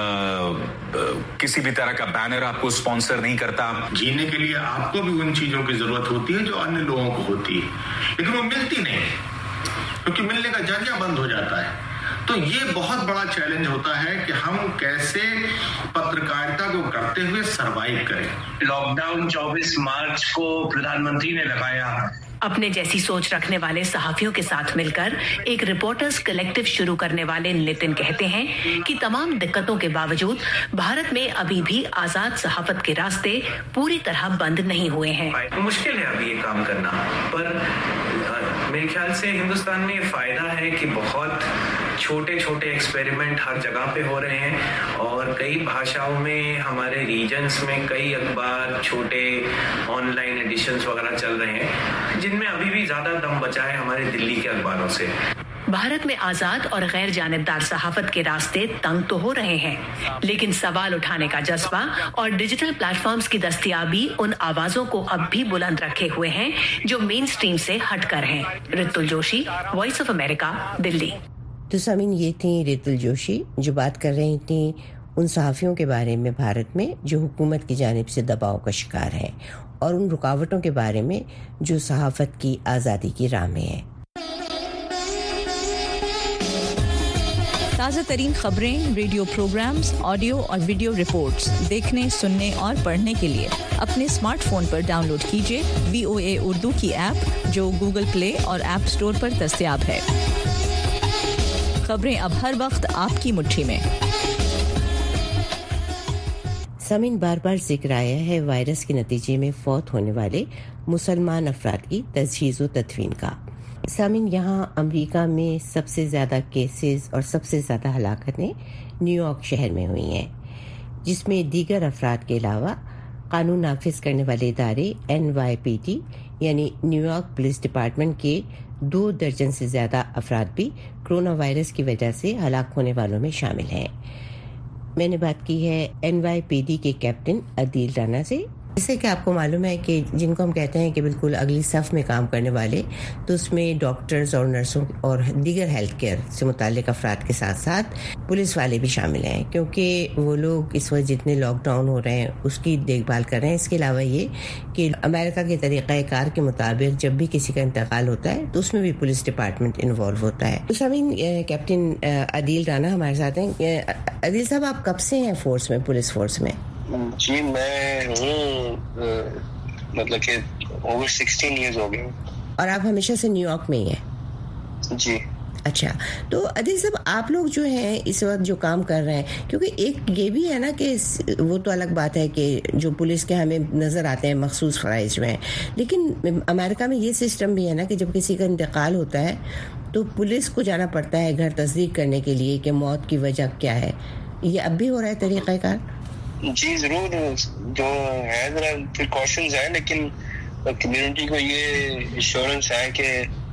किसी भी तरह का बैनर आपको स्पॉन्सर नहीं करता। जीने के लिए आपको भी उन चीजों की जरूरत होती है जो अन्य लोगों को होती है, लेकिन वो मिलती नहीं, क्योंकि मिलने का जरिया बंद हो जाता है। तो ये बहुत बड़ा चैलेंज होता है कि हम कैसे पत्रकारिता को करते हुए सरवाइव करें। लॉकडाउन 24 मार्च को प्रधानमंत्री ने लगाया। अपने जैसी सोच रखने वाले सहाफियों के साथ मिलकर एक रिपोर्टर्स कलेक्टिव शुरू करने वाले नितिन कहते हैं कि तमाम दिक्कतों के बावजूद भारत में अभी भी आजाद सहाफत के रास्ते पूरी तरह बंद नहीं हुए हैं। मुश्किल है अभी ये काम करना, पर मेरे ख्याल से हिंदुस्तान में ये फायदा है कि बहुत छोटे छोटे एक्सपेरिमेंट हर जगह पे हो रहे हैं और कई भाषाओं में हमारे रीजन्स में कई अखबार छोटे ऑनलाइन एडिशंस वगैरह चल रहे हैं, जिनमें अभी भी ज्यादा दम बचा है हमारे दिल्ली के अखबारों से। भारत में आजाद और गैर जानिबदार सहाफत के रास्ते तंग तो हो रहे हैं, लेकिन सवाल उठाने का जज्बा और डिजिटल प्लेटफॉर्म्स की दस्तयाबी उन आवाजों को अब भी बुलंद रखे हुए हैं जो मेन स्ट्रीम से हटकर हैं। Ritul Joshi, Voice of America, Delhi. तो सामीन, ये थी रितुल जोशी जो बात कर रही थी उन सहाफ़ियों के बारे में भारत में जो हुकूमत की जानिब से दबाव का शिकार है اور ان رکاوٹوں کے بارے میں جو صحافت کی آزادی کی راہ میں ہیں۔ تازہ ترین خبریں، ریڈیو پروگرامز، آڈیو اور ویڈیو رپورٹس دیکھنے، سننے اور پڑھنے کے لیے اپنے اسمارٹ فون پر ڈاؤن لوڈ کیجیے VOA اردو کی ایپ جو گوگل پلے اور ایپ اسٹور پر دستیاب ہے۔ خبریں اب ہر وقت آپ کی مٹھی میں۔ سامعین، بار بار ذکر آیا ہے وائرس کے نتیجے میں فوت ہونے والے مسلمان افراد کی تجہیز و تدفین کا۔ سامعین، یہاں امریکہ میں سب سے زیادہ کیسز اور سب سے زیادہ ہلاکتیں نیو یارک شہر میں ہوئی ہیں، جس میں دیگر افراد کے علاوہ قانون نافذ کرنے والے ادارے NYPD یعنی نیو یارک پولیس ڈپارٹمنٹ کے 2 درجن سے زیادہ افراد بھی کرونا وائرس کی وجہ سے ہلاک ہونے والوں میں شامل ہیں۔ میں نے بات کی ہے NYPD کے کیپٹن عدیل رانا سے۔ جیسے کہ آپ کو معلوم ہے کہ جن کو ہم کہتے ہیں کہ بالکل اگلی صف میں کام کرنے والے، تو اس میں ڈاکٹرز اور نرسوں اور دیگر ہیلتھ کیئر سے متعلق افراد کے ساتھ ساتھ پولیس والے بھی شامل ہیں، کیونکہ وہ لوگ اس وقت جتنے لاک ڈاؤن ہو رہے ہیں اس کی دیکھ بھال کر رہے ہیں۔ اس کے علاوہ یہ کہ امریکہ کے طریقہ کار کے مطابق جب بھی کسی کا انتقال ہوتا ہے تو اس میں بھی پولیس ڈپارٹمنٹ انوالو ہوتا ہے۔ تو سامعین، کیپٹن عدیل رانا ہمارے ساتھ ہیں۔ عدیل صاحب، آپ کب سے ہیں فورس میں، پولیس فورس میں؟ جی، میں ہوں مطلب کہ اوور 16 ایئرز ہو گئے۔ اور آپ ہمیشہ سے نیو یارک میں ہی ہیں؟ جی۔ اچھا، تو عدیل صاحب، آپ لوگ جو ہیں اس وقت جو کام کر رہے ہیں، کیونکہ ایک یہ بھی ہے نا کہ وہ تو الگ بات ہے کہ جو پولیس کے ہمیں نظر آتے ہیں مخصوص فرائض میں، لیکن امریکہ میں یہ سسٹم بھی ہے نا کہ جب کسی کا انتقال ہوتا ہے تو پولیس کو جانا پڑتا ہے گھر تصدیق کرنے کے لیے کہ موت کی وجہ کیا ہے۔ یہ اب بھی ہو رہا ہے طریقہ کار؟ جی ضرور، جو ہے ذرا پریکاشنز ہیں، لیکن کمیونٹی کو یہ ایشورنس ہے کہ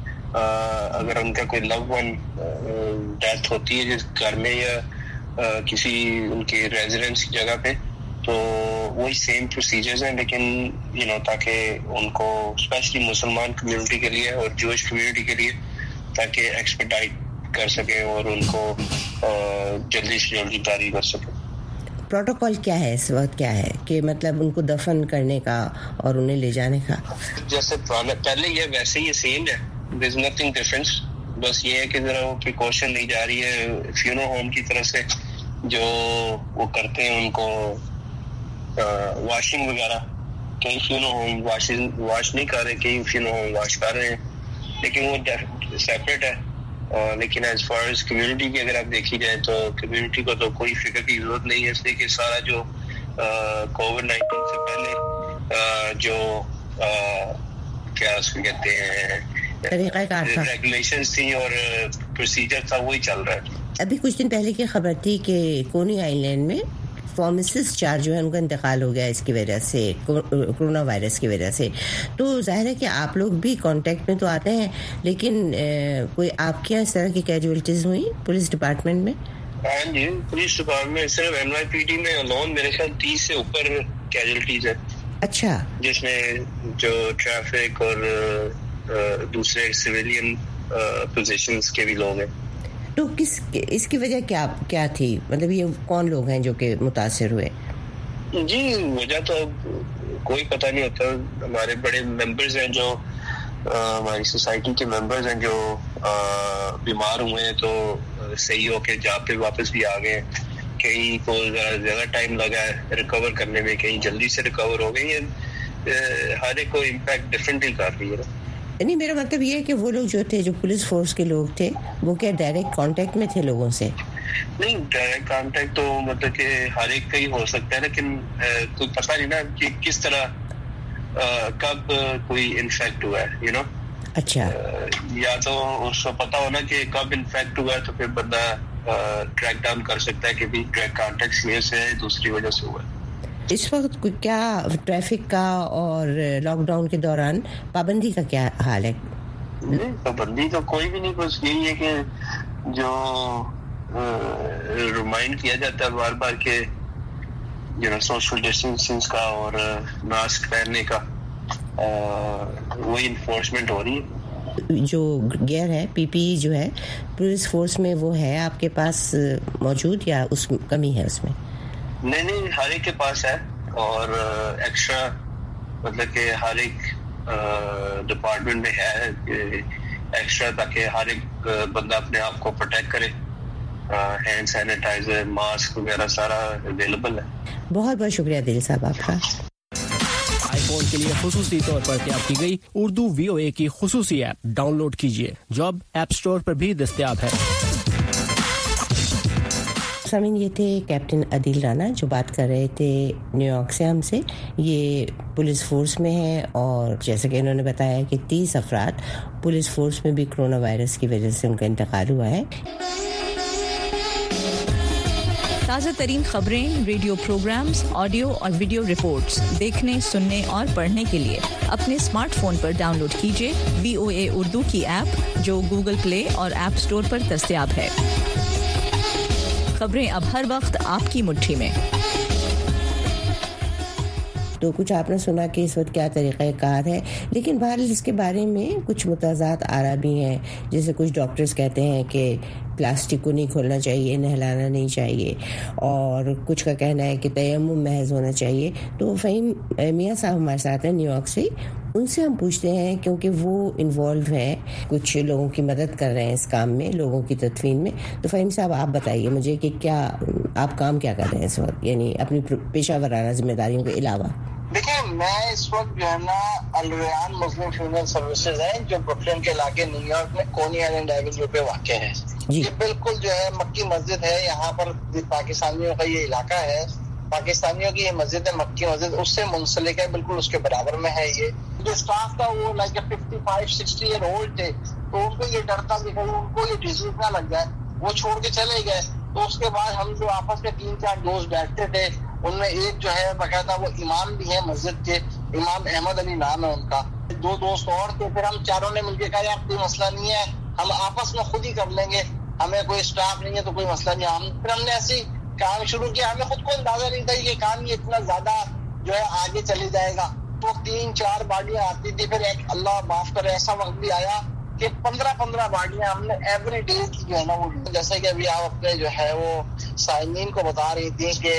اگر ان کا کوئی لو ون ڈیتھ ہوتی ہے جس گھر میں یا کسی ان کی ریزیڈنس کی جگہ پہ، تو وہی سیم پروسیجرز ہیں، لیکن تاکہ ان کو اسپیشلی مسلمان کمیونٹی کے لیے اور جوش کمیونٹی کے لیے تاکہ ایکسپیڈائٹ کر سکیں اور ان کو جلدی سے جلدی جاری کر سکیں۔ پروٹوکول کیا ہے اس وقت، کیا ہے کہ مطلب ان کو دفن کرنے کا اور انہیں لے جانے کا؟ جیسے پہلے یہ ویسے ہی سیم ہے، دیر از نتھنگ ڈفرنس، بس یہ ہے کہ ذرا وہ پریکاشن لی جا رہی ہے فیونو ہوم کی طرف سے، جو وہ کرتے ہیں ان کو واشنگ وغیرہ، کئی فیونو ہوم واش نہیں کر رہے، کئی فیونو ہوم واش کر رہے ہیں، لیکن وہ سیپریٹ ہے۔ لیکن ایز فار ایز کمیونٹی کی اگر آپ دیکھی جائے تو کمیونٹی کو تو کوئی فکر کی ضرورت نہیں ہے، اس لیے کہ سارا جو کووڈ-19 سے پہلے جو کیا اس کو کہتے ہیں طریقہ کار تھا، ریگولیشنز تھی اور پروسیجر تھا، وہی چل رہا ہے۔ ابھی کچھ دن پہلے کی خبر تھی کہ کونی آئی لینڈ میں فارماسسٹ 4 جو ہے ان کا انتقال ہو گیا اس کی وجہ سے، کرونا وائرس کی وجہ سے۔ تو ظاہر ہے کہ آپ لوگ بھی کانٹیکٹ میں تو آتے ہیں، لیکن کوئی آپ کے اس طرح کی کیجویلٹیز ہوئی پولیس ڈپارٹمنٹ میں؟ ہاں جی، پولیس ڈپارٹمنٹ صرف NYPD میں الون میرے خیال 30 سے اوپر کیجویلٹیز ہیں۔ اچھا، جس میں جو ٹریفک اور دوسرے سویلین پوزیشنز کے بھی لوگ ہیں۔ تو اس کی وجہ کیا تھی؟ مطلب یہ کون لوگ ہیں جو کہ متاثر ہوئے؟ جی وجہ تو کوئی پتہ نہیں ہوتا، ہمارے بڑے ممبرز ہیں جو ہماری سوسائٹی کے ممبرز ہیں جو بیمار ہوئے ہیں تو صحیح ہو کے جا پہ واپس بھی آ گئے، کہیں کو زیادہ ٹائم لگا ہے ریکور کرنے میں، کہیں جلدی سے ریکور ہو گئی ہیں، ہر ایک کو امپیکٹ ڈفرینٹلی کر رہی ہے۔ نہیں، میرا مطلب یہ ہے کہ وہ لوگ جو تھے، جو پولیس فورس کے لوگ تھے، وہ کیا ڈائریکٹ کانٹیکٹ میں تھے لوگوں سے؟ نہیں، ڈائریکٹ کانٹیکٹ تو مطلب کہ ہر ایک کا ہی ہو سکتا ہے، لیکن کوئی پتہ نہیں نا کہ کس طرح کب کوئی انفیکٹ ہوا ہے، اچھا، یا تو اس کو پتہ ہونا کہ کب انفیکٹ ہوا ہے تو پھر بندہ ٹریک ڈاؤن کر سکتا ہے کہ بھی ڈائریکٹ کانٹیکٹ یہ سے دوسری وجہ سے ہوا ہے۔ اس وقت کیا ٹریفک کا اور لاک ڈاؤن کے دوران پابندی کا کیا حال ہے؟ پابندی تو کوئی بھی نہیں، بس یہی ہے کہ جو ریمائنڈ کیا جاتا ہے بار بار کہ سوشل ڈسٹینسنگ کا اور ماسک پہننے کا، وہی انفورسمنٹ ہو رہی ہے۔ جو گیئر ہے، PPE جو ہے پولیس فورس میں، وہ ہے آپ کے پاس موجود یا اس کمی ہے اس میں؟ نہیں، ہر ایک کے پاس ہے، اور ایکسٹرا مطلب کہ ہر ایک ڈپارٹمنٹ میں ہے ایکسٹرا، تاکہ ہر ایک بندہ اپنے آپ کو پروٹیکٹ کرے. ہینڈ سینیٹائزر، ماسک وغیرہ سارا اویلیبل ہے. بہت بہت شکریہ دل صاحب آپ کا. آئی فون کے لیے خصوصی طور پر تیار کی گئی اردو VOA کی خصوصی ایپ ڈاؤن لوڈ کیجیے، جو اب ایپ اسٹور پر بھی دستیاب ہے. سامعین، یہ تھے کیپٹن عدیل رانا جو بات کر رہے تھے نیو یارک سے ہم سے. یہ پولیس فورس میں ہیں اور جیسا کہ انہوں نے بتایا کہ 30 افراد پولیس فورس میں بھی کرونا وائرس کی وجہ سے ان کا انتقال ہوا ہے. تازہ ترین خبریں، ریڈیو پروگرامز، آڈیو اور ویڈیو رپورٹس دیکھنے، سننے اور پڑھنے کے لیے اپنے اسمارٹ فون پر ڈاؤن لوڈ کیجیے VOA اردو کی ایپ، جو گوگل پلے اور ایپ اسٹور پر دستیاب ہے. خبریں اب ہر وقت آپ کی مٹھی میں. تو کچھ آپ نے سنا کہ اس وقت کیا طریقہ کار ہے، لیکن بہرحال اس کے بارے میں کچھ متضاد آراء بھی ہیں. جیسے کچھ ڈاکٹرز کہتے ہیں کہ پلاسٹک کو نہیں کھولنا چاہیے، نہلانا نہیں چاہیے، اور کچھ کا کہنا ہے کہ تیمم محض ہونا چاہیے. تو فہیم میاں صاحب ہمارے ساتھ ہیں نیو یارک سے. ان سے ہم پوچھتے ہیں کیونکہ وہ انوالو ہیں، کچھ لوگوں کی مدد کر رہے ہیں اس کام میں، لوگوں کی تدفین میں. تو فہیم صاحب آپ بتائیے مجھے کہ کیا آپ کام کیا کر رہے ہیں اس وقت، یعنی اپنی پیشہ ورانہ ذمہ داریوں کے علاوہ؟ دیکھیں، میں اس وقت جو ہے نا الریان مسلم فیونرل سروسز ہیں جو بروکلن کے علاقے نیو یارک میں کونی آئلینڈ ایونیو پہ واقع ہے. یہ بالکل جو ہے مکی مسجد ہے. یہاں پر پاکستانیوں کا یہ علاقہ ہے، پاکستانیوں کی یہ مسجد ہے، مکی مسجد، اس سے منسلک ہے، بالکل اس کے برابر میں ہے. یہ جو اسٹاف تھا وہ لائک 55-60 ایئر اولڈ تھے، تو ان کو یہ ڈر تھا کہ کہیں ان کو یہ ڈیزیز نہ لگ جائے. وہ چھوڑ کے چلے گئے. تو اس کے بعد ہم جو آپس میں 3-4 دوست بیٹھتے تھے، ان میں ایک جو ہے باقاعدہ وہ امام بھی ہے مسجد کے، امام احمد علی نام ہے ان کا. 2 دوست اور تھے. پھر ہم چاروں نے مل کے کہا یار کوئی مسئلہ نہیں ہے، ہم آپس میں خود ہی کر لیں گے، ہمیں کوئی اسٹاف نہیں ہے تو کوئی مسئلہ نہیں. پھر ہم نے ایسے کام شروع کیا. ہمیں خود کو اندازہ نہیں تھا یہ کام یہ اتنا زیادہ جو ہے آگے چلے جائے گا. تو 3-4 باڑیاں آتی تھی. پھر ایک اللہ معاف کرے ایسا وقت بھی آیا کہ 15 باڑیاں ہم نے ایوری ڈے کی جو ہے نا وہ، جیسے کہ ابھی آپ اپنے جو ہے وہ سائمین کو بتا رہی تھی کہ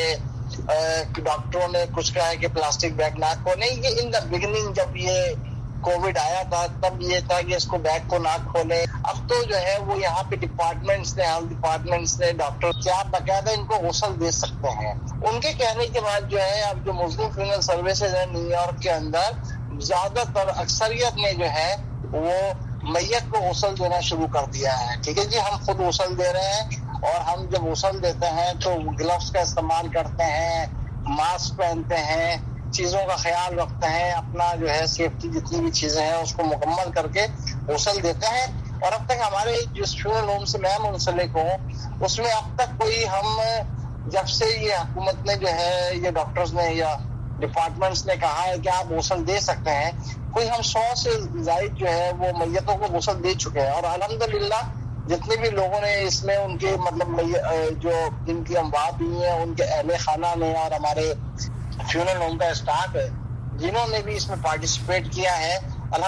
ڈاکٹروں نے کچھ کہا ہے کہ پلاسٹک بیگ نہ کھولیں. یہ ان دا بگننگ جب یہ کووڈ آیا تھا تب یہ تھا کہ اس کو بیگ کو نہ کھولیں. اب تو جو ہے وہ یہاں پہ ڈپارٹمنٹس نے، ہیلتھ ڈپارٹمنٹس نے، ڈاکٹر کیا باقاعدہ ان کو غسل دے سکتے ہیں. ان کے کہنے کے بعد جو ہے اب جو مسلم فیونرل سروسز ہیں نیو یارک کے اندر، زیادہ تر اکثریت نے جو ہے وہ میت کو غسل دینا شروع کر دیا ہے. ٹھیک ہے جی، ہم خود غسل دے رہے ہیں، اور ہم جب غسل دیتے ہیں تو گلوز کا استعمال کرتے ہیں، ماسک پہنتے ہیں، چیزوں کا خیال رکھتے ہیں، اپنا جو ہے سیفٹی جتنی بھی چیزیں ہیں اس کو مکمل کر کے غسل دیتے ہیں. اور اب تک ہمارے جس فیونرل ہوم سے میں منسلک ہوں اس میں اب تک کوئی، ہم جب سے یہ حکومت نے جو ہے یہ ڈاکٹرز نے یا ڈپارٹمنٹس نے کہا ہے کہ آپ غسل دے سکتے ہیں، کوئی ہم 100 سے زائد جو ہے وہ میتوں کو غسل دے چکے ہیں. اور الحمدللہ جتنے بھی لوگوں نے اس میں ان کے مطلب جو جن کی اموات ہوئی ہیں ان کے اہل خانہ نے اور ہمارے فیونرل ہوم کا اسٹاف ہے جنہوں نے بھی اس میں پارٹیسپیٹ کیا ہے،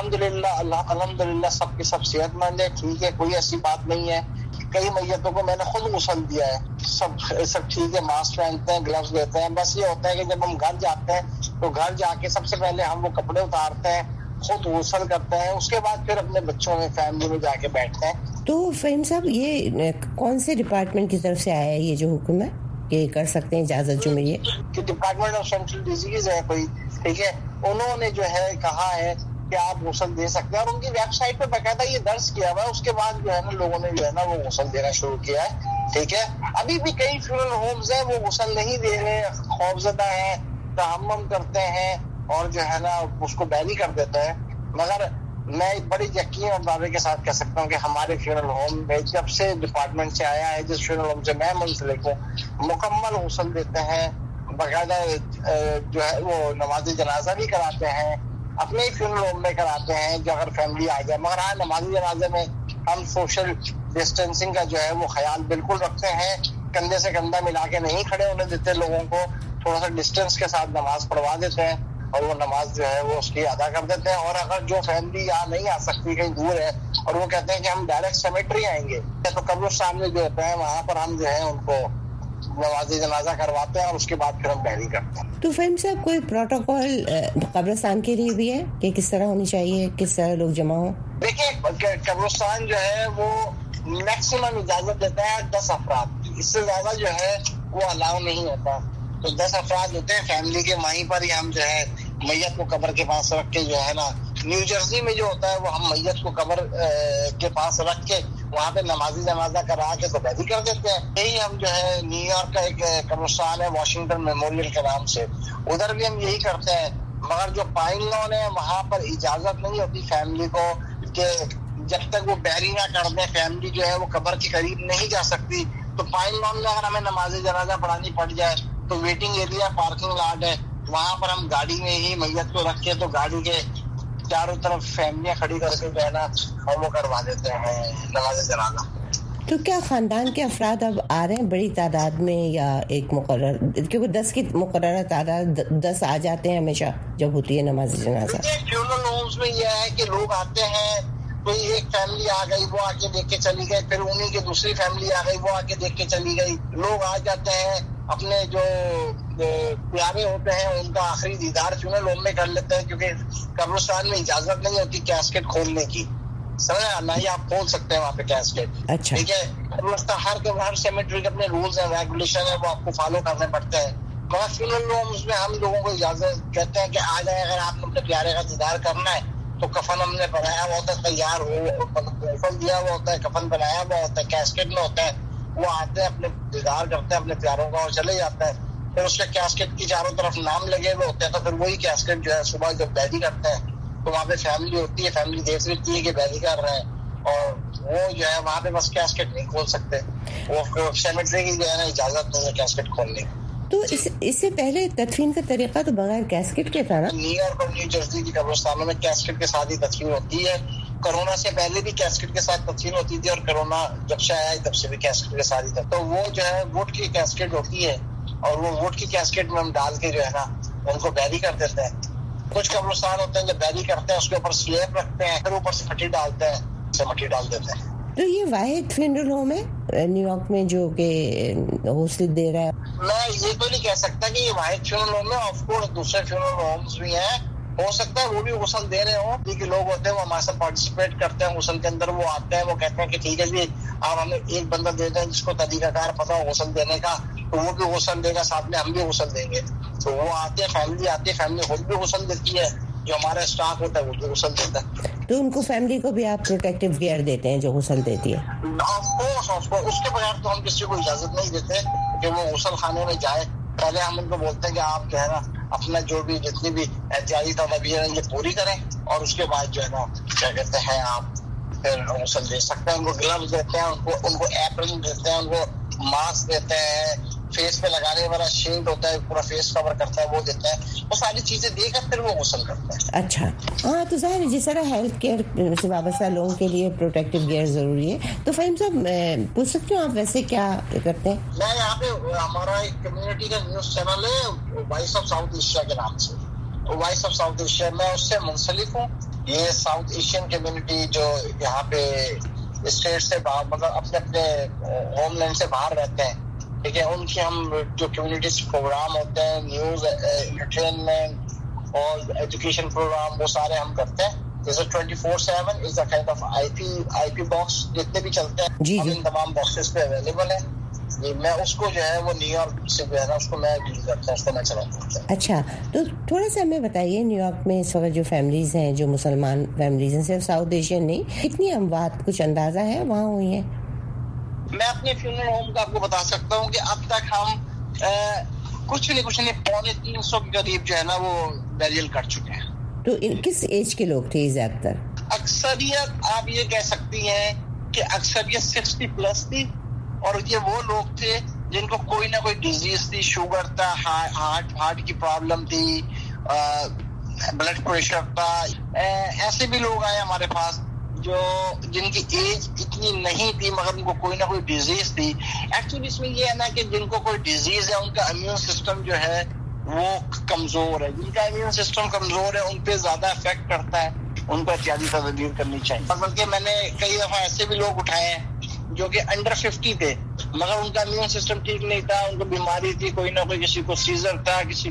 الحمدللہ سب کے سب صحت مند ہے، ٹھیک ہے، کوئی ایسی بات نہیں ہے. کئی میتوں کو میں نے خود غسل دیا ہے، سب ٹھیک ہے، ماسک پہنتے ہیں، گلوز لیتے ہیں. بس یہ ہوتا ہے کہ جب ہم گھر جاتے ہیں تو گھر جا کے سب سے پہلے ہم وہ کپڑے اتارتے ہیں، خود غسل کرتے ہیں، اس کے بعد پھر اپنے بچوں میں فیملی میں جا کے بیٹھتے ہیں. تو فہیم صاحب یہ کون سے ڈپارٹمنٹ کی طرف سے آیا ہے یہ جو حکم ہے کہ کر سکتے ہیں اجازت جو ملی ہے؟ کہ ڈپارٹمنٹ آف سینٹرل ڈیزیز ہے کوئی، ٹھیک ہے، انہوں نے جو ہے کہا ہے کہ آپ غسل دے سکتے ہیں، اور ان کی ویب سائٹ پہ باقاعدہ یہ درج کیا ہوا ہے. اس کے بعد جو ہے نا لوگوں نے جو ہے نا وہ غسل دینا شروع کیا ہے. ٹھیک ہے، ابھی بھی کئی فیونرل ہومز ہیں وہ غسل نہیں دے رہے، خوفزدہ ہیں، تحمم کرتے ہیں اور جو ہے نا اس کو بیلی کر دیتے ہیں. مگر میں بڑی یقین اور دعوے کے ساتھ کہہ سکتا ہوں کہ ہمارے فیونرل ہوم میں جب سے ڈپارٹمنٹ سے آیا ہے، جس فیونرل ہوم سے میں منسلک ہوں، مکمل غسل دیتے ہیں، باقاعدہ جو ہے وہ نماز جنازہ بھی کراتے ہیں، اپنے ہی فیونرل ہوم میں کراتے ہیں جو اگر فیملی آ جائے. مگر ہاں نماز جنازے میں ہم سوشل ڈسٹینسنگ کا جو ہے وہ خیال بالکل رکھتے ہیں، کندھے سے کندھا ملا کے نہیں کھڑے ہونے دیتے، لوگوں کو تھوڑا سا ڈسٹینس کے ساتھ نماز پڑھوا دیتے ہیں اور وہ نماز جو ہے وہ اس کی ادا کر دیتے ہیں. اور اگر جو فیملی یہاں نہیں آ سکتی، کہیں دور ہے، اور وہ کہتے ہیں کہ ہم ڈائریکٹ سیمیٹری آئیں گے، تو قبرستان میں جو ہوتا ہے وہاں پر ہم جو ہے ان کو نماز جنازہ کرواتے ہیں اور اس کے بعد پھر ہم بحری کرتے ہیں. تو فہم صاحب کوئی پروٹوکول قبرستان کے لیے بھی ہے کہ کس طرح ہونی چاہیے, کس طرح لوگ جمع ہوں؟ دیکھیں قبرستان جو ہے وہ میکسیمم اجازت دیتا ہے 10 افراد کی, اس سے زیادہ جو ہے وہ الاؤ نہیں ہوتا. تو 10 افراد ہوتے ہیں فیملی کے, وہیں پر ہی ہم جو ہے میت کو قبر کے پاس رکھ کے جو ہے نا, نیو جرسی میں جو ہوتا ہے وہ ہم میت کو قبر کے پاس رکھ کے وہاں پہ نمازی جنازہ کرا کے تو بحری کر دیتے ہیں. یہی ہم جو ہے نیو یارک کا ایک قبرستان ہے واشنگٹن میموریل کے نام سے, ادھر بھی ہم یہی کرتے ہیں. مگر جو پائن لون ہے وہاں پر اجازت نہیں ہوتی فیملی کو کہ جب تک وہ بحری نہ کر دیں فیملی جو ہے وہ قبر کے قریب نہیں جا سکتی. تو پائن لون میں اگر ہمیں نماز جنازہ پڑھانی پڑ جائے تو ویٹنگ ایریا پارکنگ لاٹ ہے, وہاں پر ہم گاڑی میں ہی میت کو رکھ کے تو گاڑی کے چاروں طرف فیملیاں کھڑی کر کے جو ہے نا اور وہ کروا دیتے ہیں نماز جنازہ. تو کیا خاندان کے افراد اب آ رہے ہیں بڑی تعداد میں یا ایک مقرر, کیونکہ 10 کی مقررہ تعداد 10 آ جاتے ہیں ہمیشہ جب ہوتی ہے نماز جنازہ؟ فیونرل ہومز میں یہ ہے کہ لوگ آتے ہیں, کوئی ایک فیملی آ گئی وہ آ کے دیکھ کے چلی گئی, پھر انہیں کی دوسری فیملی آ گئی وہ آ کے دیکھ کے چلی گئی. لوگ آ جاتے ہیں اپنے جو پیارے ہوتے ہیں ان کا آخری دیدار فیونرل ہوم میں کر لیتے ہیں, کیونکہ قبرستان میں اجازت نہیں ہوتی کیسکٹ کھولنے کی, سمجھا نہ ہی آپ کھول سکتے ہیں وہاں پہ کیسکٹ. ٹھیک ہے, ہر سیمیٹری کے اپنے رولز ہیں ریگولیشن ہیں وہ آپ کو فالو کرنے پڑتے ہیں. مگر فیونرل ہومز میں ہم لوگوں کو اجازت کہتے ہیں کہ آ جائیں, اگر آپ نے اپنے پیارے کا دیدار کرنا ہے تو کفن ہم نے بنایا ہوا ہوتا ہے, تیار کفن دیا ہوا ہوتا ہے, کفن بنایا ہوا ہوتا ہے, کیسکٹ میں ہوتا ہے. وہ آتے ہیں اپنے دیدار کرتے ہیں اپنے پیاروں کا اور چلے جاتے ہیں. پھر اس کے کیسکٹ کی چاروں طرف نام لگے ہوئے ہوتے ہیں, تو پھر وہی کیسکٹ جو ہے صبح جب بحری کرتے ہیں تو وہاں پہ فیملی ہوتی ہے, فیملی دیکھ لیتی ہے کہ بحری کر رہے ہیں, اور وہ جو ہے وہاں پہ بس کیسکٹ نہیں کھول سکتے, وہ سیمیٹری کی جو ہے نا اجازت نہیں ہے کیسکٹ کھولنے کی. تو اس سے پہلے تدفین کا طریقہ تو بغیر کیسکٹ کے تھا نا؟ نیو یارک اور نیو جرسی کی قبرستانوں میں کیسکٹ کے ساتھ ہی تدفین ہوتی ہے. کرونا سے پہلے بھی کیسکٹ کے ساتھ تدفین ہوتی تھی, اور کرونا جب سے آیا تب سے بھی کیسکٹ کے ساتھ ہی تھا. تو وہ جو ہے ووڈ کی کیسکٹ ہوتی ہے, اور وہ ووڈ کی کیسکٹ میں ہم ڈال کے جو ہے نا ان کو بحری کر دیتے ہیں. کچھ قبرستان ہوتے ہیں جب بحری کرتے ہیں اس کے اوپر سلیب رکھتے ہیں, پھر اوپر سے مٹی ڈالتے ہیں, مٹی ڈال دیتے ہیں. تو یہ واحد فیونرل ہوم ہے نیو یارک میں جو کہ غسل دے رہا ہے؟ میں یہ تو نہیں کہہ سکتا کہ یہ واحد فیونرل ہوم ہے, آف کورس دوسرے فیونرل ہومز بھی ہیں, ہو سکتا ہے وہ بھی غسل دے رہے ہوں. کہ لوگ ہوتے ہیں وہ ہمارے ساتھ پارٹیسپیٹ کرتے ہیں غسل کے اندر, وہ آتے ہیں وہ کہتے ہیں کہ ٹھیک ہے جی آپ ہمیں ایک بندہ دے دیں جس کو طریقہ کار پتا ہو غسل دینے کا, تو وہ بھی غسل دے گا, ساتھ میں ہم بھی غسل دیں گے. تو وہ آتے ہیں, فیملی آتی ہے, فیملی خود بھی غسل دیتی ہے, جو ہمارا اسٹاف ہوتا ہے وہ بھی غسل دیتا ہے. تو ان کو فیملی کو بھی آپ پروٹیکٹیو گیئر دیتے ہیں جو غسل دیتی ہے؟ آف کورس اس کے بغیر تو ہم کسی کو اجازت نہیں دیتے کہ وہ غسل خانے میں جائے. پہلے ہم ان کو بولتے ہیں کہ آپ جو ہے نا اپنا جو بھی جتنی بھی احتیاطی تدابیر ہیں یہ پوری کریں, اور اس کے بعد جو ہے نا کیا کہتے ہیں آپ پھر غسل دے سکتے ہیں. ان کو گلوز دیتے ہیں, ان کو ایپرن دیتے ہیں, ان کو ماسک دیتے ہیں, فیس پہ لگانے والا شیلڈ ہوتا ہے پورا فیس کور کرتا ہے وہ دیتے ہیں. وہ ساری چیزیں دے کر پھر وہ غسل کرتے ہیں. اچھا ہاں, تو ظاہر جس طرح ہیلتھ کیئر سے وابستہ لوگوں کے لیے پروٹیکٹیو گیئر ضروری ہے, تو فہیم صاحب پوچھ سکتے ہوں آپ ویسے کیا کرتے ہیں؟ میں یہاں پہ ہمارا ایک کمیونٹی کا نیوز چینل ہے وائس آف ساؤتھ ایشیا کے نام سے, وائس آف ساؤتھ ایشیا, میں اس سے منسلک ہوں. یہ ساؤتھ ایشین کمیونٹی جو یہاں پہ اسٹیٹ سے باہر مطلب اپنے اپنے ہوم لینڈ سے باہر رہتے ہیں, ٹھیک ہے, ان کی ہم جو کمیونٹیز پروگرام ہوتے ہیں, نیوز, انٹرٹینمنٹ اور ایجوکیشن پروگرام, وہ سارے ہم کرتے ہیں. جیسے 24/7 is a kind of I P box جتنے بھی چلتے ہیں ان تمام باکسز پہ اویلیبل ہے. میں اس کو جو ہے وہ نیو یارک سے جو ہے نا اس کو میں ڈیل کرتا ہوں, اس کو میں چلاتا ہوں. اچھا, تو تھوڑا سا ہمیں بتائیے نیو یارک میں اس وقت جو فیملیز ہیں, جو مسلمان فیملیز ہیں, صرف ساؤتھ ایشین نہیں, کتنی اموات کچھ اندازہ ہے وہاں ہوئی ہیں؟ میں اپنے فیونرل ہوم کا آپ کو بتا سکتا ہوں کہ اب تک ہم کچھ نہیں 350 کے قریب جو ہے نا وہ بیریل کر چکے ہیں. تو کس ایج کے لوگ تھے زیادہ تر؟ اکثریت آپ یہ کہہ سکتی ہیں کہ اکثریت 60+ تھی, اور یہ وہ لوگ تھے جن کو کوئی نہ کوئی ڈیزیز تھی, شوگر تھا, ہارٹ کی پرابلم تھی, بلڈ پریشر تھا. ایسے بھی لوگ آئے ہمارے پاس جن کی ایج اتنی نہیں تھی مگر ان کو کوئی نہ کوئی ڈیزیز تھی. ایکچولی اس میں یہ ہے نا کہ جن کو کوئی ڈیزیز ہے ان کا امیون سسٹم جو ہے وہ کمزور ہے. جن کا امیون سسٹم کمزور ہے ان پہ زیادہ افیکٹ کرتا ہے, ان کو احتیاطی تدابیر کرنی چاہیے. بلکہ میں نے کئی دفعہ ایسے بھی لوگ اٹھائے ہیں جو کہ انڈر 50 تھے, मगर उनका इम्यून सिस्टम ठीक नहीं था, उनको बीमारी थी, कोई ना कोई, किसी को सीजर था, किसी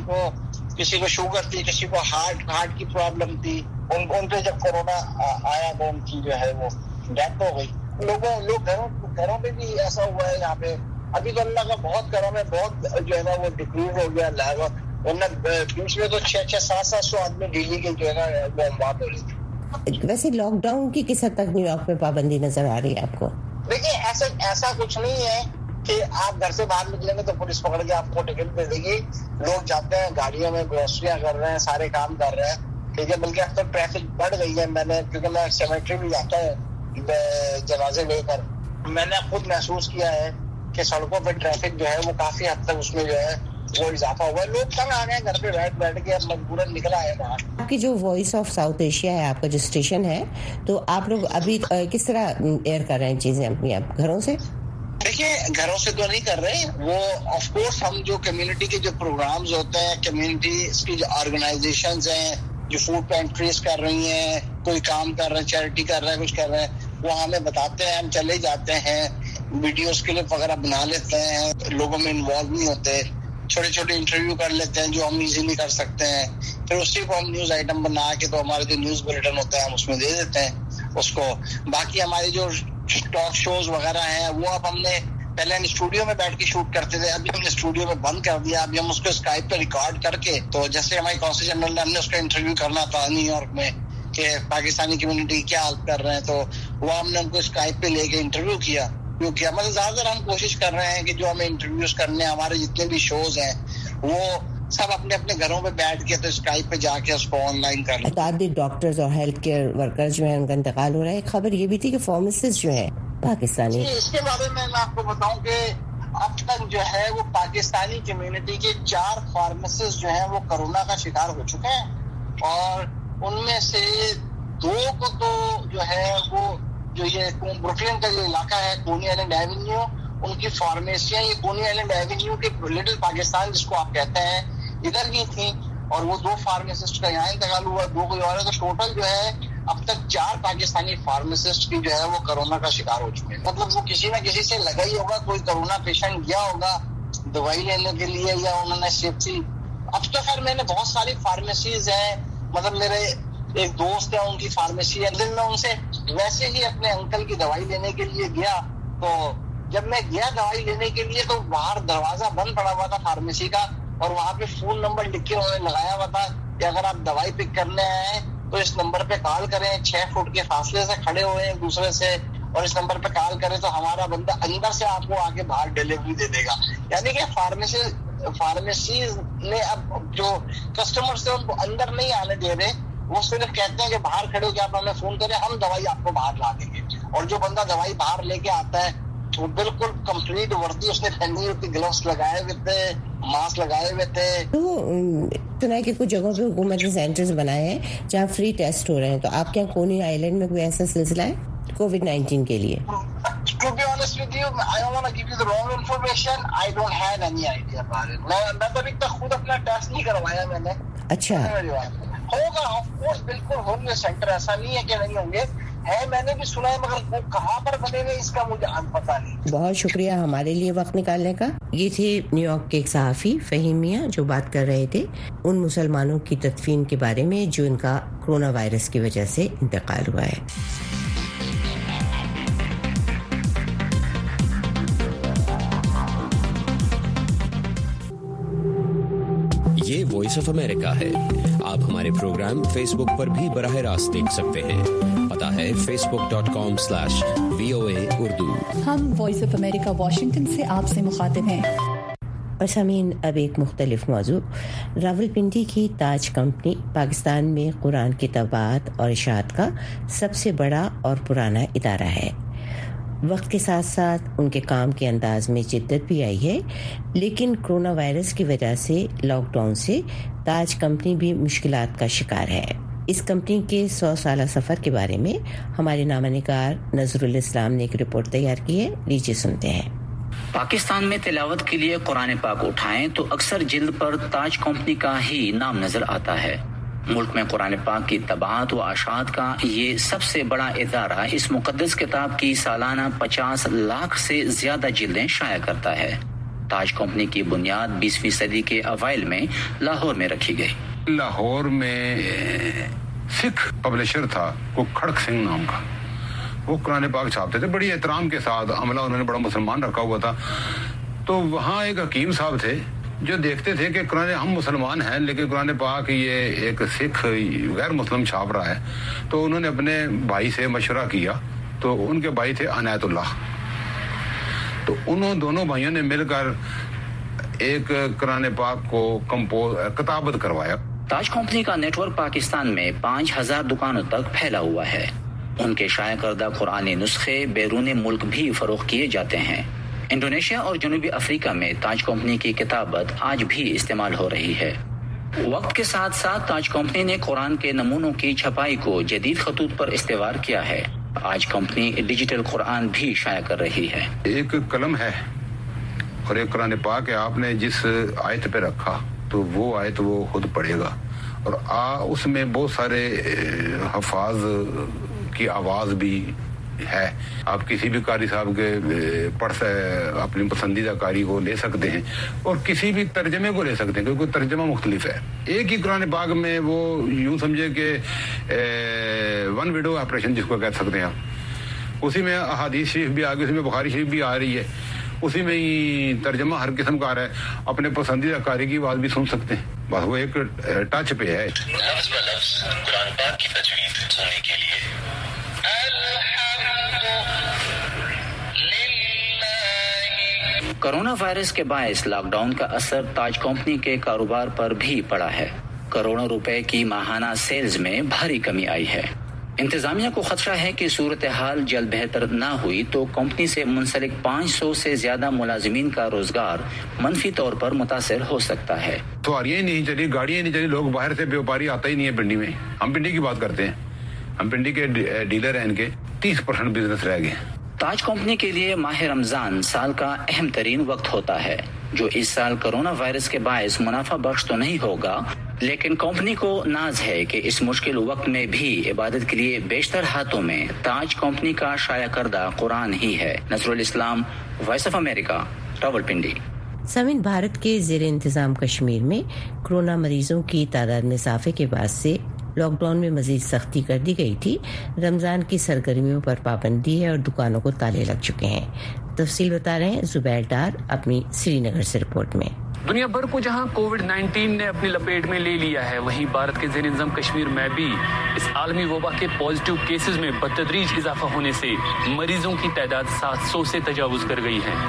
को शुगर थी, किसी को हार्ट की प्रॉब्लम थी। उन पे जब कोरोना आया तो उनकी जो है वो डेथ हो गई। लोग घरों पे भी ऐसा हुआ है यहाँ पे। अभी तो अल्लाह का बहुत करम है, बहुत जो है ना वो डिक्रीज हो गया लागत, वरना बीच में तो 600-700 आदमी डेली के जो है ना वो अमवात हो रही थी। वैसे लॉकडाउन की किस हद तक न्यूयॉर्क में पाबंदी नजर आ रही है आपको? देखिए ऐसा कुछ नहीं है कि आप घर से बाहर निकलेंगे तो पुलिस पकड़ के आपको टिकट दे देगी। लोग जाते हैं गाड़ियों में, ग्रोसरियां कर रहे हैं, सारे काम कर रहे हैं, ठीक है। बल्कि अब तो ट्रैफिक बढ़ गई है। क्योंकि मैं सेमेट्री भी जाता हूँ जनाजे लेकर, मैंने खुद महसूस किया है कि सड़कों पर ट्रैफिक जो है वो काफी हद तक उसमें जो है वो इजाफा हुआ है। लोग तंग आ गए घर पे बैठ के, अब मजबूरन निकला है बाहर। आपकी जो वॉइस ऑफ साउथ एशिया है, आपका जो स्टेशन है, तो आप लोग अभी किस तरह एयर कर रहे हैं चीजें अपनी आप घरों से? देखिए घरों से तो नहीं कर रहे वो, ऑफ कोर्स हम जो कम्युनिटी के जो प्रोग्राम्स होते हैं, कम्युनिटी की जो ऑर्गेनाइजेशंस हैं जो फूड पेंट्रीज कर रही हैं, कोई काम कर रहे हैं, चैरिटी कर रहे हैं, कुछ कर रहे हैं, वो हमें बताते हैं, हम चले जाते हैं, वीडियोस क्लिप वगैरह बना लेते हैं, लोगों में इन्वॉल्व नहीं होते, छोटे छोटे इंटरव्यू कर लेते हैं जो हम इजीली कर सकते हैं, फिर उसी को हम न्यूज आइटम बना के तो हमारे जो न्यूज बुलेटिन होता है हम उसमें दे देते हैं उसको। बाकी हमारे जो टॉक शोज वगैरह हैं वो अब हमने पहले हम स्टूडियो में बैठ के शूट करते थे, अभी हमने स्टूडियो में बंद कर दिया। अभी हम उसको स्काइप पे रिकॉर्ड करके, तो जैसे हमारी कौंसिल जनरल ने हमने उसका इंटरव्यू करना था न्यूयॉर्क में कि पाकिस्तानी कम्युनिटी क्या हाल कर रहे हैं, तो वो हमने उनको स्काइप पे लेके इंटरव्यू किया। क्योंकि मतलब ज्यादातर हम कोशिश कर रहे हैं कि जो हमें इंटरव्यूज करने, हमारे जितने भी शोज हैं वो सब अपने अपने घरों पे बैठ के तो स्काइप पे जाके उसको ऑनलाइन कर लें। तादाद डॉक्टर्स और हेल्थ केयर वर्कर्स जो है उनका इंतकाल हो रहा है। खबर ये भी थी कि फार्मासिस्ट जो है पाकिस्तानी, इसके बारे में मैं आपको बताऊं कि अब तक जो है वो पाकिस्तानी कम्युनिटी के 4 फार्मासिस्ट जो है वो कोरोना का शिकार हो चुके हैं, और उनमें से 2 को तो जो है वो जो ये ब्रुकलिन का जो इलाका है, कोनी आइलैंड एवेन्यू, उनकी फार्मेसियां ये कोनी आइलैंड एवेन्यू के लिटिल पाकिस्तान जिसको आप कहते हैं इधर की थी, और वो 2 फार्मासिस्ट का यहाँ इंतकाल हुआ, 2 कोई और है। तो टोटल जो है अब तक 4 पाकिस्तानी फार्मासिस्ट की जो है वो कोरोना का शिकार हो चुके हैं। मतलब वो किसी ना किसी से लगा ही होगा, कोई कोरोना पेशेंट गया होगा दवाई लेने के लिए, या उन्होंने सेफ्टी। अब तो खैर मैंने बहुत सारी फार्मेसीज हैं, मतलब मेरे एक दोस्त है उनकी फार्मेसी है, दिन में उनसे वैसे ही अपने अंकल की दवाई लेने के लिए गया, तो जब मैं गया दवाई लेने के लिए तो बाहर दरवाजा बंद पड़ा हुआ था फार्मेसी का, और वहां पे फोन नंबर लिख के उन्होंने लगाया हुआ था कि अगर आप दवाई पिक करने आए तो इस नंबर पे कॉल करें, 6 फुट के फासले से खड़े हुए हैं दूसरे से, और इस नंबर पे कॉल करें तो हमारा बंदा अंदर से आपको आके बाहर डिलीवरी दे देगा। यानी कि फार्मेसी ने अब जो कस्टमर्स है उनको अंदर नहीं आने दे रहे, वो सिर्फ कहते हैं कि बाहर खड़े होकर आप हमें फोन करें, हम दवाई आपको बाहर ला देंगे। और जो बंदा दवाई बाहर लेके आता है वो बिल्कुल कंप्लीट वर्दी उसने पहनी हुई थी, ग्लव्स लगाए हुए थे, मास्क लगाए हुए थे। तो सुना है कि कुछ जगहों पे हुकूमत ने सेंटर्स बनाए हैं जहाँ फ्री टेस्ट हो रहे हैं, तो आपके यहाँ कोनी आइलैंड में कोई ऐसा सिलसिला है कोविड-19 के लिए? To be honest with you, I don't want to give you the wrong information. I don't have any idea about it. मैं तो अभी तक खुद अपना टेस्ट नहीं करवाया मैंने। अच्छा, होगा ऑफ कोर्स, बिल्कुल होंगे सेंटर, ऐसा नहीं है कि नहीं होंगे, है मैंने भी सुना है, मगर वो कहाँ पर बनेंगे इसका मुझे पता नहीं। बहुत शुक्रिया हमारे लिए वक्त निकालने का। ये थे न्यूयॉर्क के एक सहाफी फहीम मियां जो बात कर रहे थे उन मुसलमानों की तदफीन के बारे में जो इनका कोरोना वायरस की वजह से इंतकाल हुआ है। ये वॉइस ऑफ अमेरिका है। आप हमारे प्रोग्राम फेसबुक पर भी बराह रास्त देख सकते हैं। पता है facebook.com/VOA उर्दू। हम वॉइस ऑफ अमेरिका वाशिंगटन से आपसे मुखातिब हैं। और सामीन, अब एक मुख्तलिफ मौजू। रावलपिंडी की ताज कंपनी पाकिस्तान में कुरान की तबाअत और इशाअत का सबसे बड़ा और पुराना इदारा है। वक्त के साथ साथ उनके काम के अंदाज में जिद्दत भी आई है, लेकिन कोरोना वायरस की वजह से लॉकडाउन से ताज कंपनी भी मुश्किलात का शिकार है। इस कंपनी के 100 साला सफर के बारे में हमारे नामनिगार नजरुल इस्लाम ने एक रिपोर्ट तैयार की है, लीजिए सुनते हैं। पाकिस्तान में तिलावत के लिए कुरान पाक उठाएं तो अक्सर जिल्द पर ताज कंपनी का ही नाम नजर आता है। ملک میں قرآن پاک کی طباعت و اشاعت کا یہ سب سے بڑا ادارہ اس مقدس کتاب کی سالانہ 50 لاکھ سے زیادہ جلدیں شائع کرتا ہے۔ تاج کمپنی کی بنیاد 20ویں صدی کے اوائل میں لاہور میں رکھی گئی۔ لاہور میں سکھ پبلشر تھا کو کھڑک سنگھ نام کا، وہ قرآن پاک چھاپتے تھے بڑی احترام کے ساتھ، عملہ انہوں نے بڑا مسلمان رکھا ہوا تھا۔ تو وہاں ایک حکیم صاحب تھے جو دیکھتے تھے کہ قرآن ہم مسلمان ہیں لیکن قرآن پاک یہ ایک سکھ غیر مسلم چھاپ رہا ہے، تو انہوں نے اپنے بھائی سے مشورہ کیا، تو ان کے بھائی تھے عنایت اللہ، تو انہوں دونوں بھائیوں نے مل کر ایک قرآن پاک کو کتابت کروایا۔ تاج کمپنی کا نیٹ ورک پاکستان میں 5000 دکانوں تک پھیلا ہوا ہے۔ ان کے شائع کردہ قرآنی نسخے بیرون ملک بھی فروخت کیے جاتے ہیں۔ انڈونیشیا اور جنوبی افریقہ میں تاج کمپنی کی کتابت آج بھی استعمال ہو رہی ہے۔ وقت کے ساتھ ساتھ تاج کمپنی نے قرآن کے نمونوں کی چھپائی کو جدید خطوط پر استوار کیا ہے۔ آج کمپنی ڈیجیٹل قرآن بھی شائع کر رہی ہے۔ ایک قلم ہے اور ایک قرآن پاک ہے، آپ نے جس آیت پہ رکھا تو وہ آیت وہ خود پڑھے گا، اور اس میں بہت سارے حفاظ کی آواز بھی ہے۔ آپ کسی بھی قاری صاحب کے اپنی پسندیدہ قاری کو لے سکتے ہیں اور کسی بھی ترجمے کو لے سکتے ہیں، کیونکہ ترجمہ مختلف ہے۔ ایک ہی قرآن پاک میں وہ یوں سمجھے کہ ون وڈو آپریشن جس کو کہہ سکتے ہیں آپ، اسی میں احادیث شریف بھی آ گئی، اسی میں بخاری شریف بھی آ رہی ہے، اسی میں ہی ترجمہ ہر قسم کا آ رہا ہے، اپنے پسندیدہ قاری کی آواز بھی سن سکتے ہیں، بس وہ ایک ٹچ پہ ہے۔ لفظ بہ لفظ قرآن پاک کی تجوید سننے کے لیے کرونا وائرس کے باعث لاک ڈاؤن کا اثر تاج کمپنی کے کاروبار پر بھی پڑا ہے۔ کروڑوں روپے کی ماہانہ سیلز میں بھاری کمی آئی ہے۔ انتظامیہ کو خدشہ ہے کہ صورتحال جلد بہتر نہ ہوئی تو کمپنی سے منسلک 500 سے زیادہ ملازمین کا روزگار منفی طور پر متاثر ہو سکتا ہے۔ سواریاں نہیں چلی، گاڑیاں نہیں چلی، لوگ باہر سے بیوپاری آتا ہی نہیں ہے پنڈی میں۔ ہم پنڈی کی بات کرتے ہیں، ہم پنڈی کے ڈیلر ہیں، ان کے 30% بزنس رہ گئے۔ تاج کمپنی کے لیے ماہ رمضان سال کا اہم ترین وقت ہوتا ہے، جو اس سال کرونا وائرس کے باعث منافع بخش تو نہیں ہوگا، لیکن کمپنی کو ناز ہے کہ اس مشکل وقت میں بھی عبادت کے لیے بیشتر ہاتھوں میں تاج کمپنی کا شائع کردہ قرآن ہی ہے۔ نصر الاسلام، وائس آف امریکہ، راولپنڈی۔ سامعین، بھارت کے زیر انتظام کشمیر میں کورونا مریضوں کی تعداد میں اضافے کے بعد سے لاک ڈاؤن میں مزید سختی کر دی گئی تھی۔ رمضان کی سرگرمیوں پر پابندی ہے اور دکانوں کو تالے لگ چکے ہیں۔ تفصیل بتا رہے ہیں زبیر ڈار اپنی سری نگر سے رپورٹ میں۔ دنیا بھر کو جہاں کووڈ-19 نے اپنی لپیٹ میں لے لیا ہے، وہیں بھارت کے زیر انتظام کشمیر میں بھی اس عالمی وبا کے پازیٹیو کیسز میں بتدریج اضافہ ہونے سے مریضوں کی تعداد 700 سے تجاوز کر گئی ہے۔